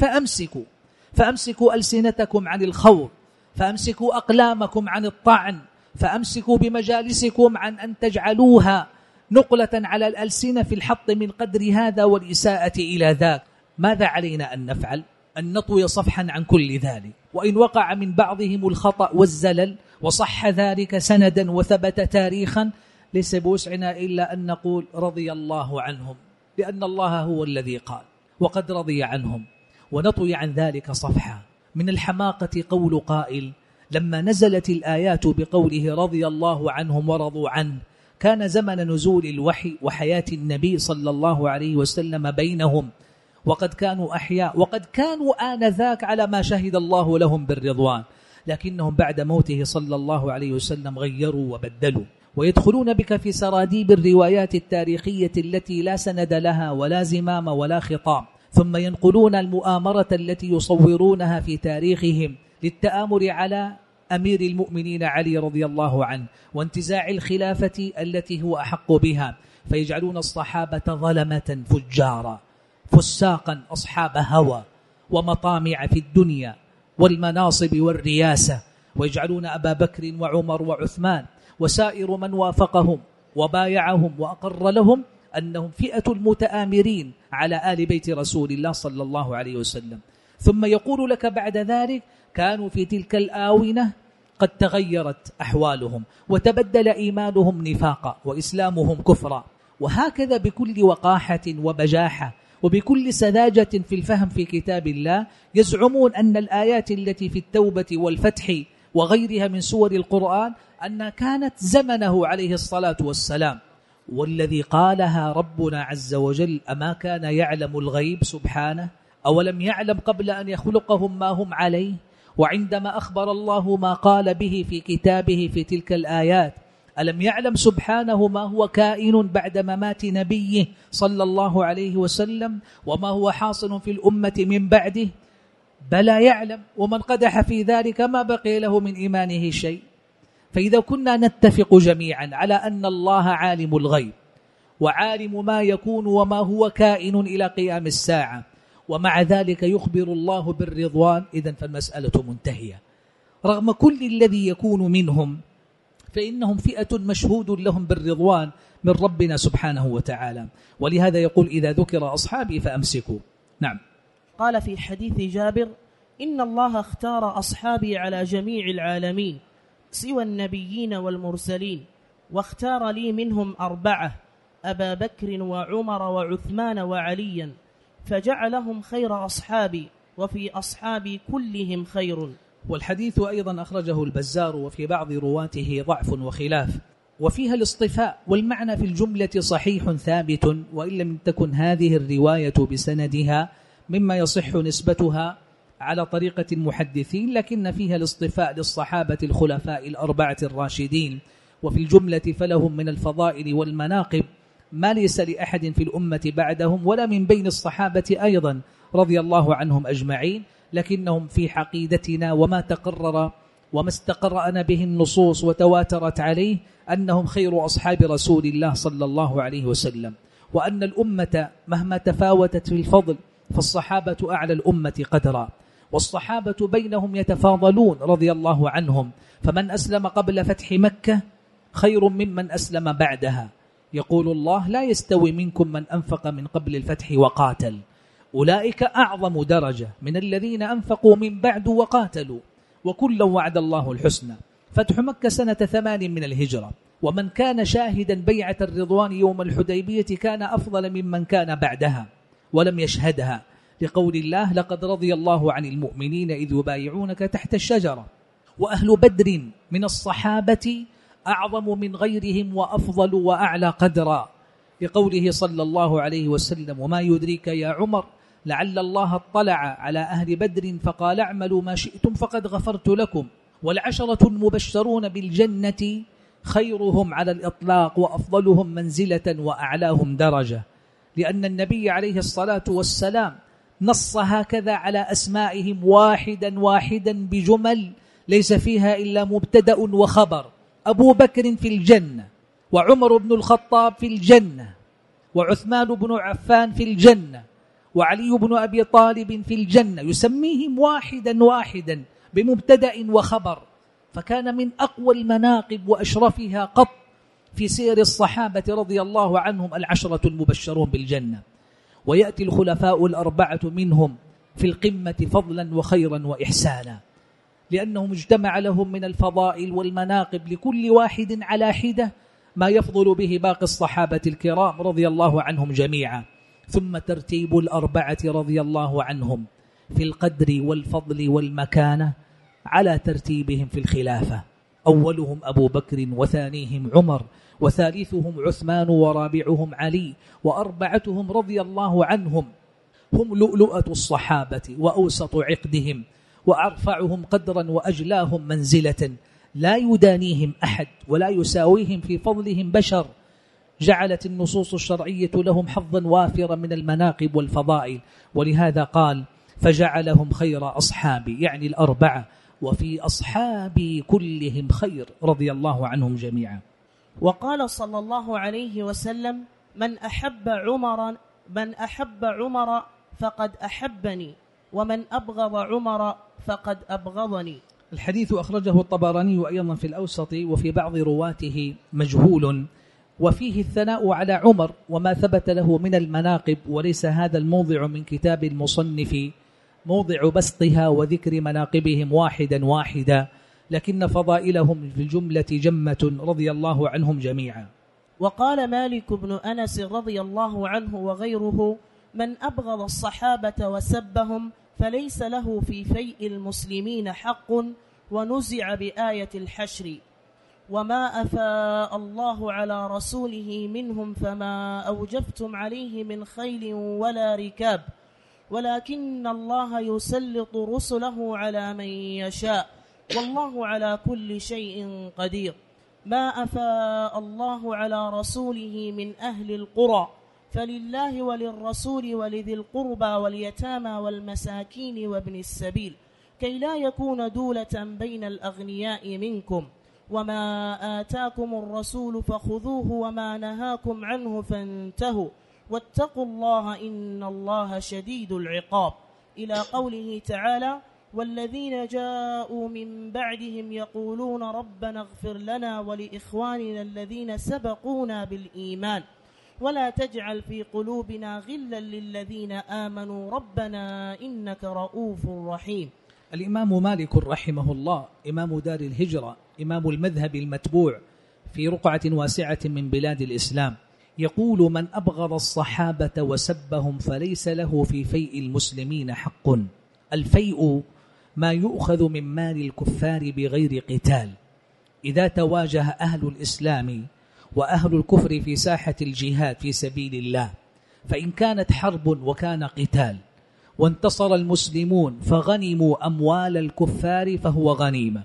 فأمسكوا ألسنتكم عن الخوض، فأمسكوا أقلامكم عن الطعن، فأمسكوا بمجالسكم عن أن تجعلوها نقلة على الألسنة في الحط من قدر هذا والإساءة إلى ذاك. ماذا علينا أن نفعل؟ أن نطوي صفحا عن كل ذلك، وإن وقع من بعضهم الخطأ والزلل وصح ذلك سندا وثبت تاريخا ليس بوسعنا إلا أن نقول رضي الله عنهم، لأن الله هو الذي قال وقد رضي عنهم، ونطوي عن ذلك صفحة. من الحماقة قول قائل: لما نزلت الآيات بقوله رضي الله عنهم ورضوا عنه كان زمن نزول الوحي وحياة النبي صلى الله عليه وسلم بينهم، وقد كانوا أحياء، وقد كانوا آنذاك على ما شهد الله لهم بالرضوان، لكنهم بعد موته صلى الله عليه وسلم غيروا وبدلوا، ويدخلون بك في سراديب الروايات التاريخية التي لا سند لها ولا زمام ولا خطام، ثم ينقلون المؤامرة التي يصورونها في تاريخهم للتآمر على أمير المؤمنين علي رضي الله عنه وانتزاع الخلافة التي هو أحق بها، فيجعلون الصحابة ظلمة فجارا فساقا أصحاب هوى ومطامع في الدنيا والمناصب والرياسة، ويجعلون أبا بكر وعمر وعثمان وسائر من وافقهم وبايعهم وأقر لهم أنهم فئة المتآمرين على آل بيت رسول الله صلى الله عليه وسلم. ثم يقول لك بعد ذلك: كانوا في تلك الآونة قد تغيرت أحوالهم وتبدل إيمانهم نفاقا وإسلامهم كفرا. وهكذا بكل وقاحة وبجاحة وبكل سذاجة في الفهم في كتاب الله يزعمون أن الآيات التي في التوبة والفتح وغيرها من سور القرآن أنها كانت زمنه عليه الصلاة والسلام، والذي قالها ربنا عز وجل: أما كان يعلم الغيب سبحانه، أولم يعلم قبل أن يخلقهم ما هم عليه، وعندما أخبر الله ما قال به في كتابه في تلك الآيات: ألم يعلم سبحانه ما هو كائن بعد ممات نبيه صلى الله عليه وسلم وما هو حاصل في الأمة من بعده؟ بلى يعلم، ومن قدح في ذلك ما بقي له من إيمانه شيء. فإذا كنا نتفق جميعا على أن الله عالم الغيب وعالم ما يكون وما هو كائن إلى قيام الساعة، ومع ذلك يخبر الله بالرضوان، إذن فالمسألة منتهية. رغم كل الذي يكون منهم فإنهم فئة مشهود لهم بالرضوان من ربنا سبحانه وتعالى، ولهذا يقول: إذا ذكر أصحابي فأمسكوا. نعم. قال في حديث جابر: إن الله اختار أصحابي على جميع العالمين سوى النبيين والمرسلين، واختار لي منهم 4: أبا بكر وعمر وعثمان وعليا، فجعلهم خير أصحابي، وفي أصحابي كلهم خير. والحديث أيضا أخرجه البزار وفي بعض رواته ضعف وخلاف، وفيها الاصطفاء، والمعنى في الجملة صحيح ثابت، وإن لم تكن هذه الرواية بسندها مما يصح نسبتها على طريقة المحدثين، لكن فيها الاصطفاء للصحابة الخلفاء الأربعة الراشدين، وفي الجملة فلهم من الفضائل والمناقب ما ليس لأحد في الأمة بعدهم ولا من بين الصحابة أيضا رضي الله عنهم أجمعين، لكنهم في حقيدتنا وما تقرر وما استقرأنا به النصوص وتواترت عليه أنهم خير أصحاب رسول الله صلى الله عليه وسلم، وأن الأمة مهما تفاوتت في الفضل فالصحابة أعلى الأمة قدرا، والصحابة بينهم يتفاضلون رضي الله عنهم، فمن أسلم قبل فتح مكة خير ممن أسلم بعدها. يقول الله: لا يستوي منكم من أنفق من قبل الفتح وقاتل، أولئك أعظم درجة من الذين أنفقوا من بعد وقاتلوا، وكلا وعد الله الحسنى. فتح مكة سنة 8 من الهجرة، ومن كان شاهدا بيعة الرضوان يوم الحديبية كان أفضل ممن كان بعدها ولم يشهدها، لقول الله: لقد رضي الله عن المؤمنين إذ يبايعونك تحت الشجرة. وأهل بدر من الصحابة أعظم من غيرهم وأفضل وأعلى قدرا، لقوله صلى الله عليه وسلم: وما يدريك يا عمر لعل الله اطلع على أهل بدر فقال: اعملوا ما شئتم فقد غفرت لكم. والعشرة المبشرون بالجنة خيرهم على الإطلاق وأفضلهم منزلة وأعلاهم درجة، لأن النبي عليه الصلاة والسلام نص هكذا على أسمائهم واحدا واحدا بجمل ليس فيها إلا مبتدأ وخبر: أبو بكر في الجنة، وعمر بن الخطاب في الجنة، وعثمان بن عفان في الجنة، وعلي بن أبي طالب في الجنة، يسميهم واحدا واحدا بمبتدأ وخبر. فكان من أقوى المناقب وأشرفها قط في سير الصحابة رضي الله عنهم العشرة المبشرون بالجنة، ويأتي الخلفاء الأربعة منهم في القمة فضلا وخيرا وإحسانا، لأنهم اجتمع لهم من الفضائل والمناقب لكل واحد على حدة ما يفضل به باقي الصحابة الكرام رضي الله عنهم جميعا. ثم ترتيب الأربعة رضي الله عنهم في القدر والفضل والمكانة على ترتيبهم في الخلافة: أولهم أبو بكر، وثانيهم عمر، وثالثهم عثمان، ورابعهم علي، وأربعتهم رضي الله عنهم هم لؤلؤة الصحابة وأوسط عقدهم وأرفعهم قدرا وأجلاهم منزلة، لا يدانيهم أحد ولا يساويهم في فضلهم بشر. جعلت النصوص الشرعية لهم حظا وافرا من المناقب والفضائل، ولهذا قال: فجعلهم خير أصحابي، يعني الأربعة، وفي أصحابي كلهم خير رضي الله عنهم جميعا. وقال صلى الله عليه وسلم: من أحب عمر فقد أحبني، ومن أبغض عمر فقد أبغضني. الحديث أخرجه الطبراني أيضا في الأوسط، وفي بعض رواته مجهول، وفيه الثناء على عمر وما ثبت له من المناقب، وليس هذا الموضع من كتاب المصنف موضع بسطها وذكر مناقبهم واحدا واحدا، لكن فضائلهم في الجملة جمة رضي الله عنهم جميعا. وقال مالك بن أنس رضي الله عنه وغيره: من أبغض الصحابة وسبهم فليس له في فيء المسلمين حق، ونزع بآية الحشر: وما أفاء الله على رسوله منهم فما أوجفتم عليه من خيل ولا ركاب، ولكن الله يسلط رسله على من يشاء والله على كل شيء قدير. ما أفاء الله على رسوله من أهل القرى فلله وللرسول ولذي القربى واليتامى والمساكين وابن السبيل كي لا يكون دولة بين الأغنياء منكم وما آتاكم الرسول فخذوه وما نهاكم عنه فانتهوا واتقوا الله إن الله شديد العقاب، إلى قوله تعالى: والذين جاءوا من بعدهم يقولون ربنا اغفر لنا ولإخواننا الذين سبقونا بالإيمان ولا تجعل في قلوبنا غلا للذين آمنوا ربنا إنك رؤوف رحيم. الإمام مالك رحمه الله إمام دار الهجرة، إمام المذهب المتبوع في رقعة واسعة من بلاد الإسلام، يقول: من أبغض الصحابة وسبهم فليس له في فيء المسلمين حق. الفيء ما يؤخذ من مال الكفار بغير قتال، إذا تواجه أهل الإسلام وأهل الكفر في ساحة الجهاد في سبيل الله، فإن كانت حرب وكان قتال وانتصر المسلمون فغنموا أموال الكفار فهو غنيمة،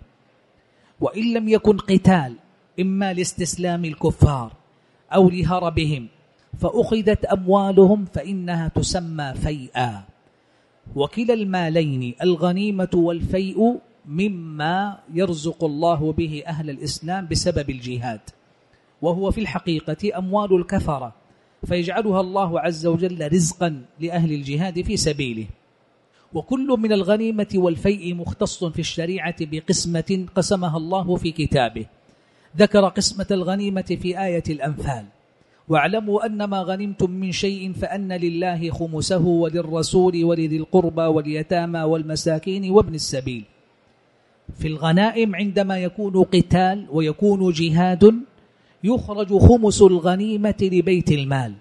وإن لم يكن قتال إما لاستسلام الكفار أو لهربهم فأخذت أموالهم فإنها تسمى فيئا. وكلا المالين الغنيمة والفيء مما يرزق الله به أهل الإسلام بسبب الجهاد، وهو في الحقيقة أموال الكفرة، فيجعلها الله عز وجل رزقا لأهل الجهاد في سبيله. وكل من الغنيمة والفيء مختص في الشريعة بقسمة قسمها الله في كتابه. ذكر قسمة الغنيمة في آية الأنفال: واعلموا أن ما غنمتم من شيء فأن لله خمسه وللرسول ولذي القربى واليتامى والمساكين وابن السبيل. في الغنائم عندما يكون قتال ويكون جهاد يخرج خمس الغنيمة لبيت المال،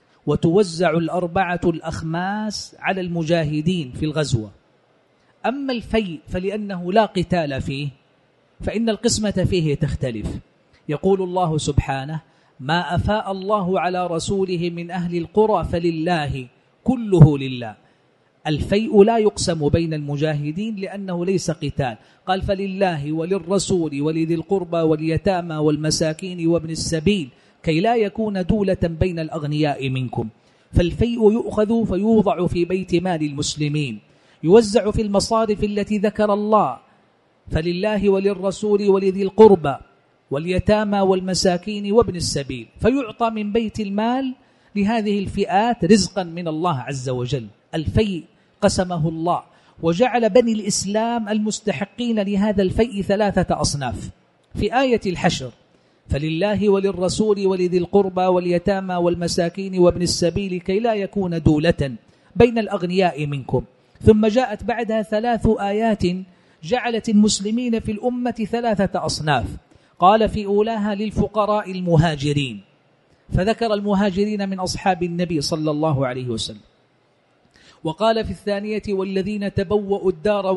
وتوزع 4 الأخماس على المجاهدين في الغزوة. أما الفيء فلأنه لا قتال فيه فإن القسمة فيه تختلف. يقول الله سبحانه: ما أفاء الله على رسوله من أهل القرى فلله كله لله. الفيء لا يقسم بين المجاهدين لأنه ليس قتال، قال: فلله وللرسول ولذي القربى واليتامى والمساكين وابن السبيل كي لا يكون دولة بين الأغنياء منكم. فالفيء يؤخذ فيوضع في بيت مال المسلمين، يوزع في المصارف التي ذكر الله: فلله وللرسول ولذي القربى واليتامى والمساكين وابن السبيل، فيعطى من بيت المال لهذه الفئات رزقا من الله عز وجل. الفيء قسمه الله وجعل بني الإسلام المستحقين لهذا الفيء 3 أصناف. في آية الحشر: فلله وللرسول ولذي القربى واليتامى والمساكين وابن السبيل كي لا يكون دولة بين الأغنياء منكم. ثم جاءت بعدها 3 آيات جعلت المسلمين في الأمة 3 أصناف. قال في أولاها: للفقراء المهاجرين، فذكر المهاجرين من أصحاب النبي صلى الله عليه وسلم. وقال في الثانية: والذين تبوأوا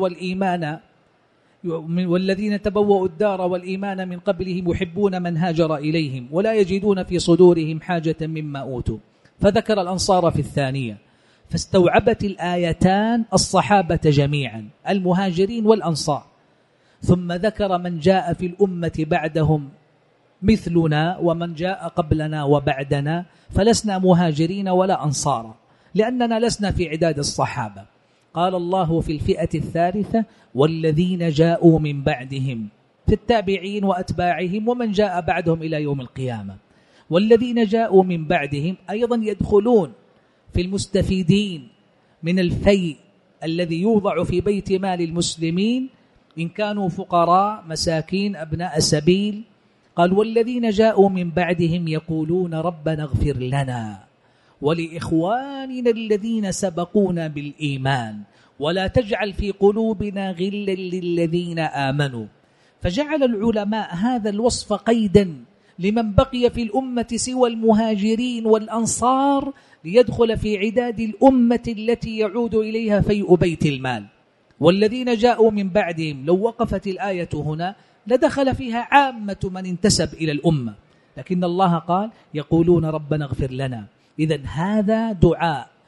الدار والإيمان من قبلهم يحبون من هاجر إليهم ولا يجدون في صدورهم حاجة مما أوتوا، فذكر الأنصار في الثانية. فاستوعبت الآيتان الصحابة جميعا، المهاجرين والأنصار. ثم ذكر من جاء في الأمة بعدهم مثلنا ومن جاء قبلنا وبعدنا، فلسنا مهاجرين ولا أنصارا لأننا لسنا في عداد الصحابة. قال الله في الفئة الثالثة: والذين جاءوا من بعدهم، في التابعين وأتباعهم ومن جاء بعدهم إلى يوم القيامة. والذين جاءوا من بعدهم أيضا يدخلون في المستفيدين من الفيء الذي يوضع في بيت مال المسلمين إن كانوا فقراء مساكين أبناء سبيل. قال: والذين جاءوا من بعدهم يقولون ربنا اغفر لنا ولإخواننا الذين سبقونا بالإيمان ولا تجعل في قلوبنا غلا للذين آمنوا. فجعل العلماء هذا الوصف قيدا لمن بقي في الأمة سوى المهاجرين والأنصار ليدخل في عداد الأمة التي يعود إليها فيء بيت المال. والذين جاءوا من بعدهم، لو وقفت الآية هنا لدخل فيها عامة من انتسب إلى الأمة، لكن الله قال: يقولون ربنا اغفر لنا. إذن هذا دعاء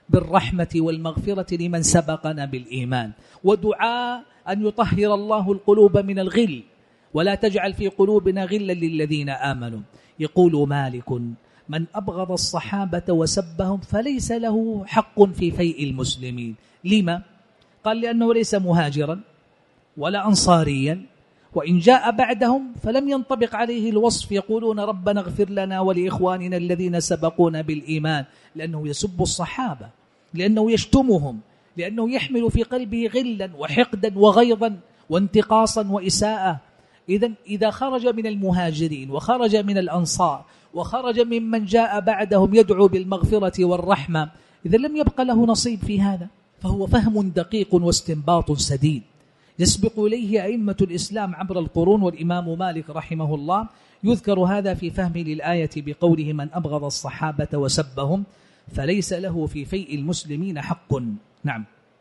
بالرحمة والمغفرة لمن سبقنا بالإيمان، ودعاء أن يطهر الله القلوب من الغل ولا تجعل في قلوبنا غلا للذين آمنوا. يقول مالك: من أبغض الصحابة وسبهم فليس له حق في فيء المسلمين. لما؟ قال: لأنه ليس مهاجرا ولا أنصاريا، وإن جاء بعدهم فلم ينطبق عليه الوصف يقولون ربنا اغفر لنا ولإخواننا الذين سبقونا بالإيمان، لأنه يسب الصحابة، لأنه يشتمهم، لأنه يحمل في قلبه غلا وحقدا وغيظا وانتقاصا وإساءة. إذا خرج من المهاجرين وخرج من الأنصار وخرج ممن جاء بعدهم يدعو بالمغفرة والرحمة، إذا لم يبق له نصيب في هذا، فهو فهم دقيق واستنباط سديد يسبق إليه أئمة الإسلام عبر القرون. والإمام مالك رحمه الله يذكر هذا في فهمه للآية بقوله: من أبغض الصحابة وسبهم فليس له في فيء المسلمين حق. نعم.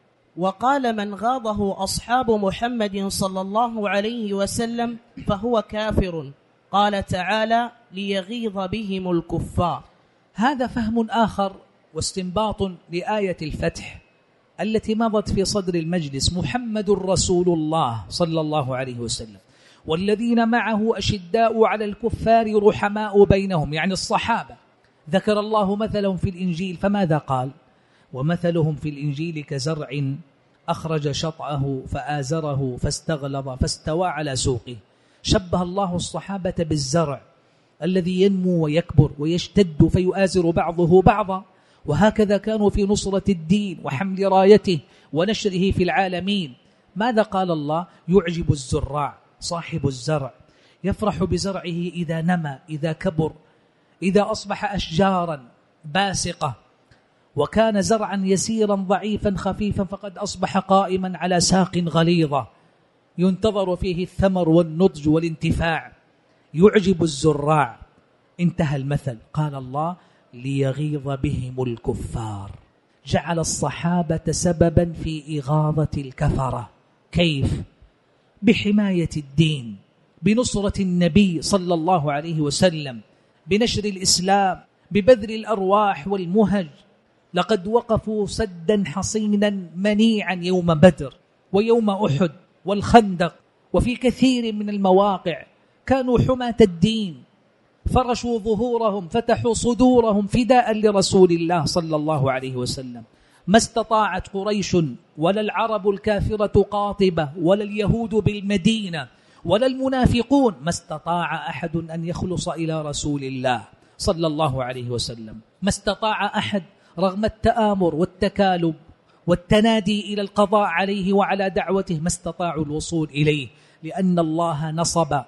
وقال: من غاضه أصحاب محمد صلى الله عليه وسلم فهو كافر. قال تعالى: ليغيظ بهم الكفار. هذا فهم آخر واستنباط لآية الفتح التي مضت في صدر المجلس: محمد رسول الله صلى الله عليه وسلم والذين معه أشداء على الكفار رحماء بينهم، يعني الصحابة. ذكر الله مثلهم في الإنجيل، فماذا قال؟ ومثلهم في الإنجيل كزرع أخرج شطأه فآزره فاستغلظ فاستوى على سوقه. شبه الله الصحابة بالزرع الذي ينمو ويكبر ويشتد فيؤازر بعضه بعضا، وهكذا كانوا في نصرة الدين وحمل رايته ونشره في العالمين. ماذا قال الله؟ يعجب الزراع، صاحب الزرع يفرح بزرعه إذا نمى، إذا كبر، إذا أصبح أشجارا باسقة، وكان زرعا يسيرا ضعيفا خفيفا فقد أصبح قائما على ساق غليظة ينتظر فيه الثمر والنضج والانتفاع. يعجب الزراع. انتهى المثل. قال الله: ليغيظ بهم الكفار. جعل الصحابة سببا في إغاظة الكفرة. كيف؟ بحماية الدين، بنصرة النبي صلى الله عليه وسلم، بنشر الإسلام، ببذل الأرواح والمهج. لقد وقفوا سدا حصينا منيعا يوم بدر ويوم أحد والخندق، وفي كثير من المواقع كانوا حماة الدين، فرشوا ظهورهم، فتحوا صدورهم فداء لرسول الله صلى الله عليه وسلم. ما استطاعت قريش ولا العرب الكافرة قاطبة ولا اليهود بالمدينة ولا المنافقون، ما استطاع أحد أن يخلص إلى رسول الله صلى الله عليه وسلم. ما استطاع أحد رغم التآمر والتكالب والتنادي إلى القضاء عليه وعلى دعوته، ما استطاعوا الوصول إليه، لأن الله نصب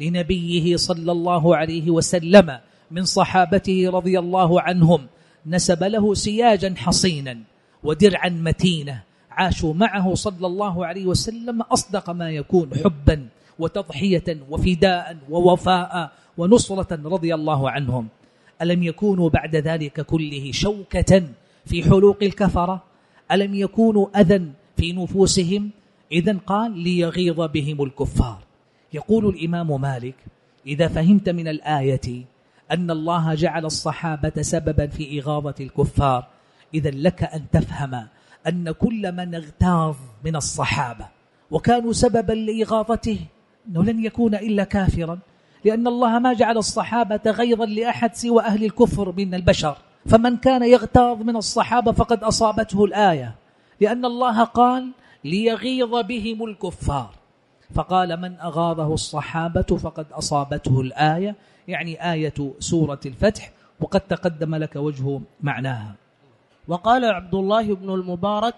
لنبيه صلى الله عليه وسلم من صحابته رضي الله عنهم، نسب له سياجا حصينا ودرعا متينة، عاشوا معه صلى الله عليه وسلم أصدق ما يكون حبا وتضحية وفداء ووفاء ونصرة رضي الله عنهم. ألم يكونوا بعد ذلك كله شوكة في حلوق الكفرة؟ ألم يكونوا أذى في نفوسهم؟ إذن قال: ليغيظ بهم الكفار. يقول الإمام مالك: إذا فهمت من الآية أن الله جعل الصحابة سببا في إغاظة الكفار، إذن لك أن تفهم أن كل من اغتاظ من الصحابة وكانوا سببا لإغاظته أنه لن يكون إلا كافرا، لأن الله ما جعل الصحابة غيظا لأحد سوى أهل الكفر من البشر. فمن كان يغتاظ من الصحابة فقد أصابته الآية، لأن الله قال: ليغيظ بهم الكفار، فقال: من أغاظه الصحابة فقد أصابته الآية، يعني آية سورة الفتح، وقد تقدم لك وجه معناها. وقال عبد الله بن المبارك: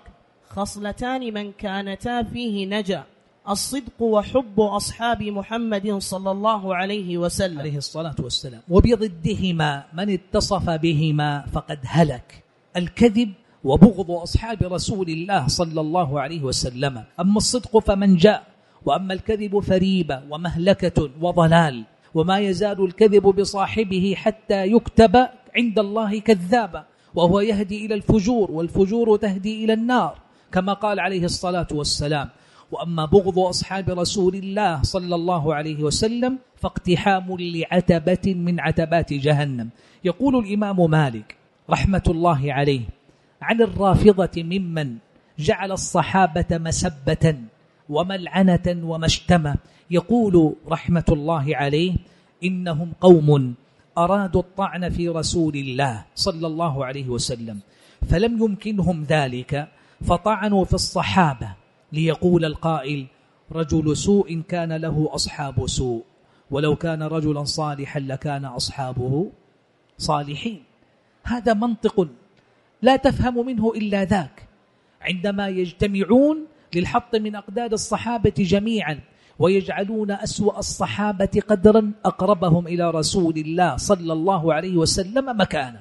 خصلتان من كانتا فيه نجا: الصدق وحب أصحاب محمد صلى الله عليه وسلم عليه الصلاة والسلام، وبضدهما من اتصف بهما فقد هلك: الكذب وبغض أصحاب رسول الله صلى الله عليه وسلم. أما الصدق فمن جاء، وأما الكذب فريبة ومهلكة وضلال، وما يزال الكذب بصاحبه حتى يكتب عند الله كذابا، وهو يهدي إلى الفجور، والفجور تهدي إلى النار، كما قال عليه الصلاة والسلام. وأما بغض أصحاب رسول الله صلى الله عليه وسلم فاقتحام لعتبة من عتبات جهنم. يقول الإمام مالك رحمة الله عليه: عن الرافضة ممن جعل الصحابة مسبة وملعنة ومشتمة، يقول رحمة الله عليه: إنهم قوم أرادوا الطعن في رسول الله صلى الله عليه وسلم فلم يمكنهم ذلك فطعنوا في الصحابة، ليقول القائل: رجل سوء كان له أصحاب سوء، ولو كان رجلا صالحا لكان أصحابه صالحين. هذا منطق لا تفهم منه إلا ذاك. عندما يجتمعون للحط من أقدار الصحابة جميعا ويجعلون أسوأ الصحابة قدرا أقربهم إلى رسول الله صلى الله عليه وسلم مكانه،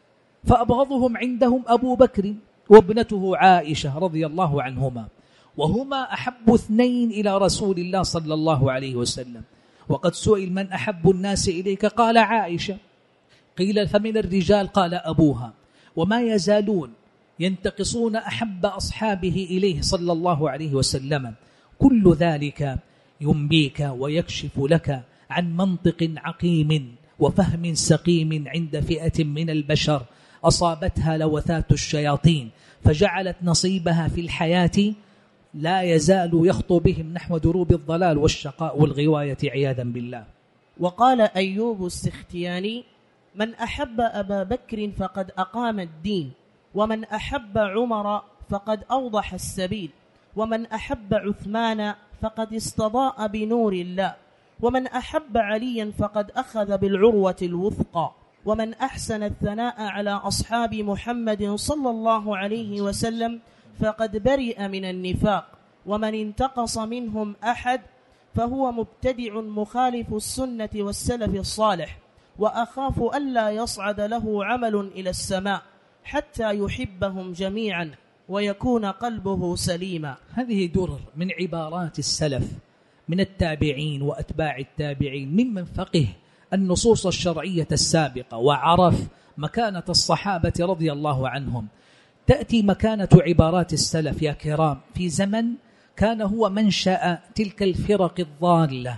فأبغضهم عندهم أبو بكر وابنته عائشة رضي الله عنهما، وهما أحب اثنين إلى رسول الله صلى الله عليه وسلم. وقد سئل: من أحب الناس إليك؟ قال: عائشة. قيل: فمن الرجال؟ قال: أبوها. وما يزالون ينتقصون أحب أصحابه إليه صلى الله عليه وسلم. كل ذلك ينبيك ويكشف لك عن منطق عقيم وفهم سقيم عند فئة من البشر أصابتها لوثات الشياطين فجعلت نصيبها في الحياة لا يزال يخطو بهم نحو دروب الضلال والشقاء والغواية عياذا بالله. وقال أيوب السختياني: من أحب أبا بكر فقد أقام الدين، ومن أحب عمر فقد أوضح السبيل، ومن أحب عثمان فقد استضاء بنور الله، ومن أحب عليا فقد أخذ بالعروة الوثقى، ومن أحسن الثناء على أصحاب محمد صلى الله عليه وسلم فقد برئ من النفاق، ومن انتقص منهم أحد فهو مبتدع مخالف السنة والسلف الصالح، وأخاف ألا يصعد له عمل إلى السماء حتى يحبهم جميعا ويكون قلبه سليما. هذه درر من عبارات السلف من التابعين وأتباع التابعين، ممن فقه النصوص الشرعية السابقة وعرف مكانة الصحابة رضي الله عنهم. تأتي مكانة عبارات السلف يا كرام في زمن كان هو منشأ تلك الفرق الضالة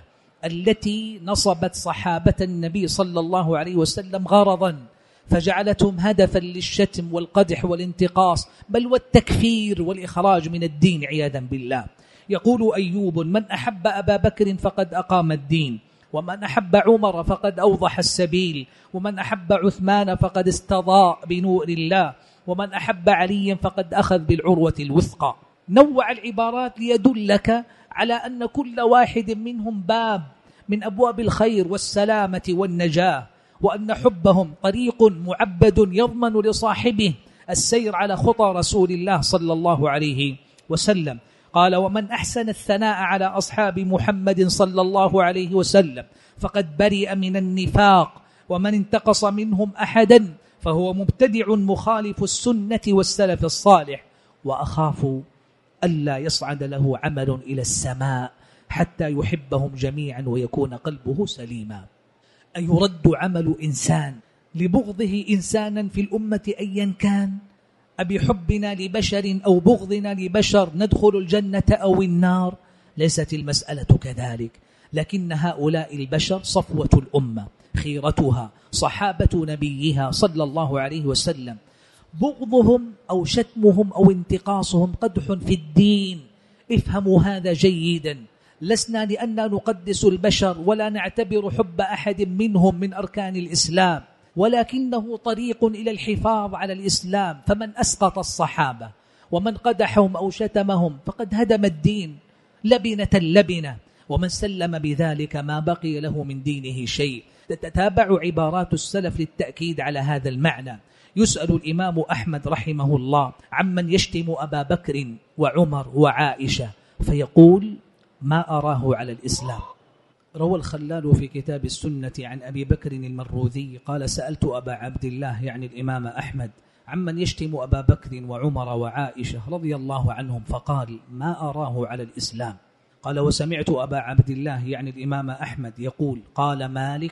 التي نصبت صحابة النبي صلى الله عليه وسلم غرضا، فجعلتهم هدفا للشتم والقدح والانتقاص بل والتكفير والإخراج من الدين عياذا بالله. يقول أيوب: من أحب أبا بكر فقد أقام الدين، ومن أحب عمر فقد أوضح السبيل، ومن أحب عثمان فقد استضاء بنور الله، ومن أحب عليا فقد أخذ بالعروة الوثقى. نوع العبارات ليدلك على أن كل واحد منهم باب من أبواب الخير والسلامة والنجاة، وأن حبهم طريق معبد يضمن لصاحبه السير على خطى رسول الله صلى الله عليه وسلم. قال: ومن أحسن الثناء على أصحاب محمد صلى الله عليه وسلم فقد برئ من النفاق، ومن انتقص منهم أحدا فهو مبتدع مخالف السنة والسلف الصالح، وأخاف ألا يصعد له عمل إلى السماء حتى يحبهم جميعا ويكون قلبه سليما. أيرد عمل إنسان لبغضه إنسانا في الأمة أيا كان؟ أبحبنا لبشر أو بغضنا لبشر ندخل الجنة أو النار؟ ليست المسألة كذلك، لكن هؤلاء البشر صفوة الأمة خيرتها صحابة نبيها صلى الله عليه وسلم. بغضهم أو شتمهم أو انتقاصهم قدح في الدين، افهموا هذا جيدا. لسنا لأننا نقدس البشر ولا نعتبر حب أحد منهم من أركان الإسلام، ولكنه طريق إلى الحفاظ على الإسلام. فمن أسقط الصحابة ومن قدحهم أو شتمهم فقد هدم الدين لبنة، ومن سلم بذلك ما بقي له من دينه شيء. تتتابع عبارات السلف للتأكيد على هذا المعنى. يسأل الإمام أحمد رحمه الله عمن يشتم أبا بكر وعمر وعائشة فيقول: ما أراه على الإسلام. روى الخلال في كتاب السنة عن أبي بكر المروذي قال: سألت أبا عبد الله يعني الإمام أحمد عمن يشتم أبا بكر وعمر وعائشة رضي الله عنهم فقال: ما أراه على الإسلام. قال: وسمعت أبا عبد الله يعني الإمام أحمد يقول: قال مالك: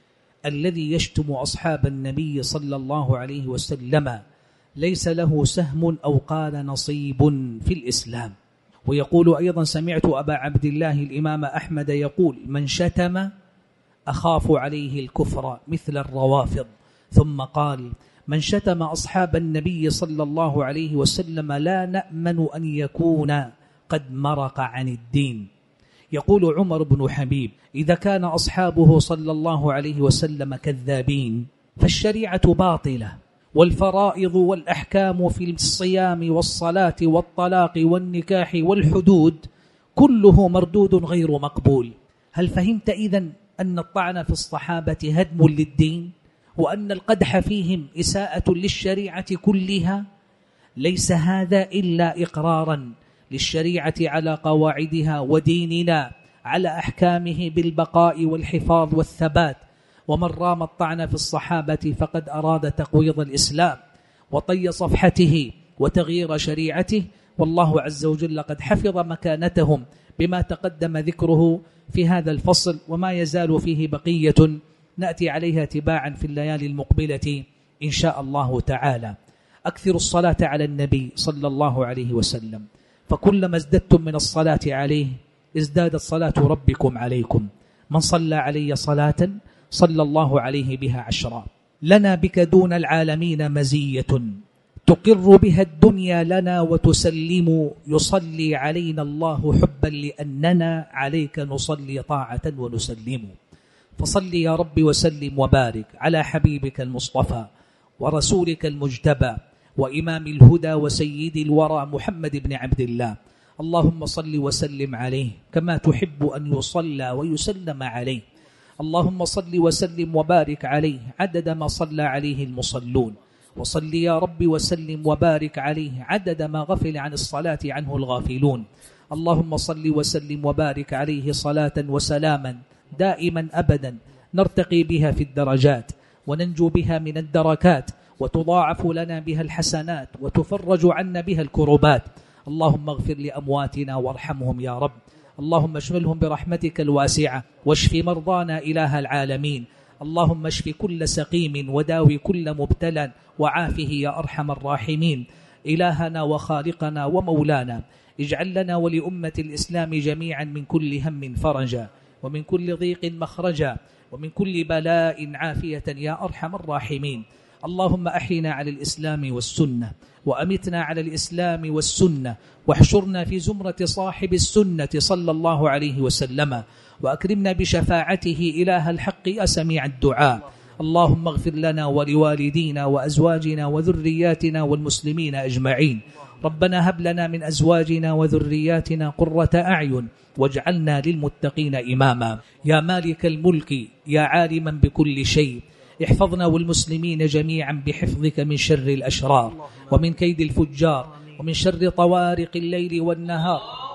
الذي يشتم أصحاب النبي صلى الله عليه وسلم ليس له سهم أو قال نصيب في الإسلام. ويقول أيضا: سمعت أبا عبد الله الإمام أحمد يقول: من شتم أخاف عليه الكفر مثل الروافض. ثم قال: من شتم أصحاب النبي صلى الله عليه وسلم لا نأمن أن يكون قد مرق عن الدين. يقول عمر بن حبيب: إذا كان أصحابه صلى الله عليه وسلم كذابين فالشريعة باطلة، والفرائض والأحكام في الصيام والصلاة والطلاق والنكاح والحدود كله مردود غير مقبول. هل فهمت إذن أن الطعن في الصحابة هدم للدين، وأن القدح فيهم إساءة للشريعة كلها؟ ليس هذا إلا إقرارا للشريعة على قواعدها وديننا على أحكامه بالبقاء والحفاظ والثبات. ومن رام الطعن في الصحابة فقد أراد تقويض الإسلام وطي صفحته وتغيير شريعته، والله عز وجل قد حفظ مكانتهم بما تقدم ذكره في هذا الفصل، وما يزال فيه بقية نأتي عليها تباعا في الليالي المقبلة إن شاء الله تعالى. أكثر الصلاة على النبي صلى الله عليه وسلم، فكلما ازددتم من الصلاة عليه ازدادت صلاة ربكم عليكم. من صلى علي صلاة صلى الله عليه بها 10. لنا بك دون العالمين مزية تقر بها الدنيا لنا وتسلم، يصلي علينا الله حبا لأننا عليك نصلي طاعة ونسلم. فصل يا رب وسلم وبارك على حبيبك المصطفى ورسولك المجتبى وإمام الهدى وسيد الورى محمد بن عبد الله. اللهم صل وسلم عليه كما تحب أن يصلى ويسلم عليه. اللهم صل وسلم وبارك عليه عدد ما صلى عليه المصلون، وصل يا رب وسلم وبارك عليه عدد ما غفل عن الصلاة عنه الغافلون. اللهم صل وسلم وبارك عليه صلاة وسلاما دائما أبدا نرتقي بها في الدرجات وننجو بها من الدركات، وتضاعف لنا بها الحسنات وتفرج عنا بها الكربات. اللهم اغفر لأمواتنا وارحمهم يا رب. اللهم اشملهم برحمتك الواسعة واشف مرضانا إله العالمين. اللهم اشف كل سقيم وداوي كل مبتلى وعافه يا أرحم الراحمين. إلهنا وخالقنا ومولانا، اجعل لنا ولأمة الإسلام جميعا من كل هم فرجا، ومن كل ضيق مخرجا، ومن كل بلاء عافية يا أرحم الراحمين. اللهم أحينا على الإسلام والسنة، وأمتنا على الإسلام والسنة، واحشرنا في زمرة صاحب السنة صلى الله عليه وسلم، وأكرمنا بشفاعته إله الحق يا سميع الدعاء. اللهم اغفر لنا ولوالدينا وأزواجنا وذرياتنا والمسلمين أجمعين. ربنا هب لنا من أزواجنا وذرياتنا قرة أعين واجعلنا للمتقين إماما. يا مالك الملك يا عالما بكل شيء، احفظنا والمسلمين جميعا بحفظك من شر الأشرار ومن كيد الفجار ومن شر طوارق الليل والنهار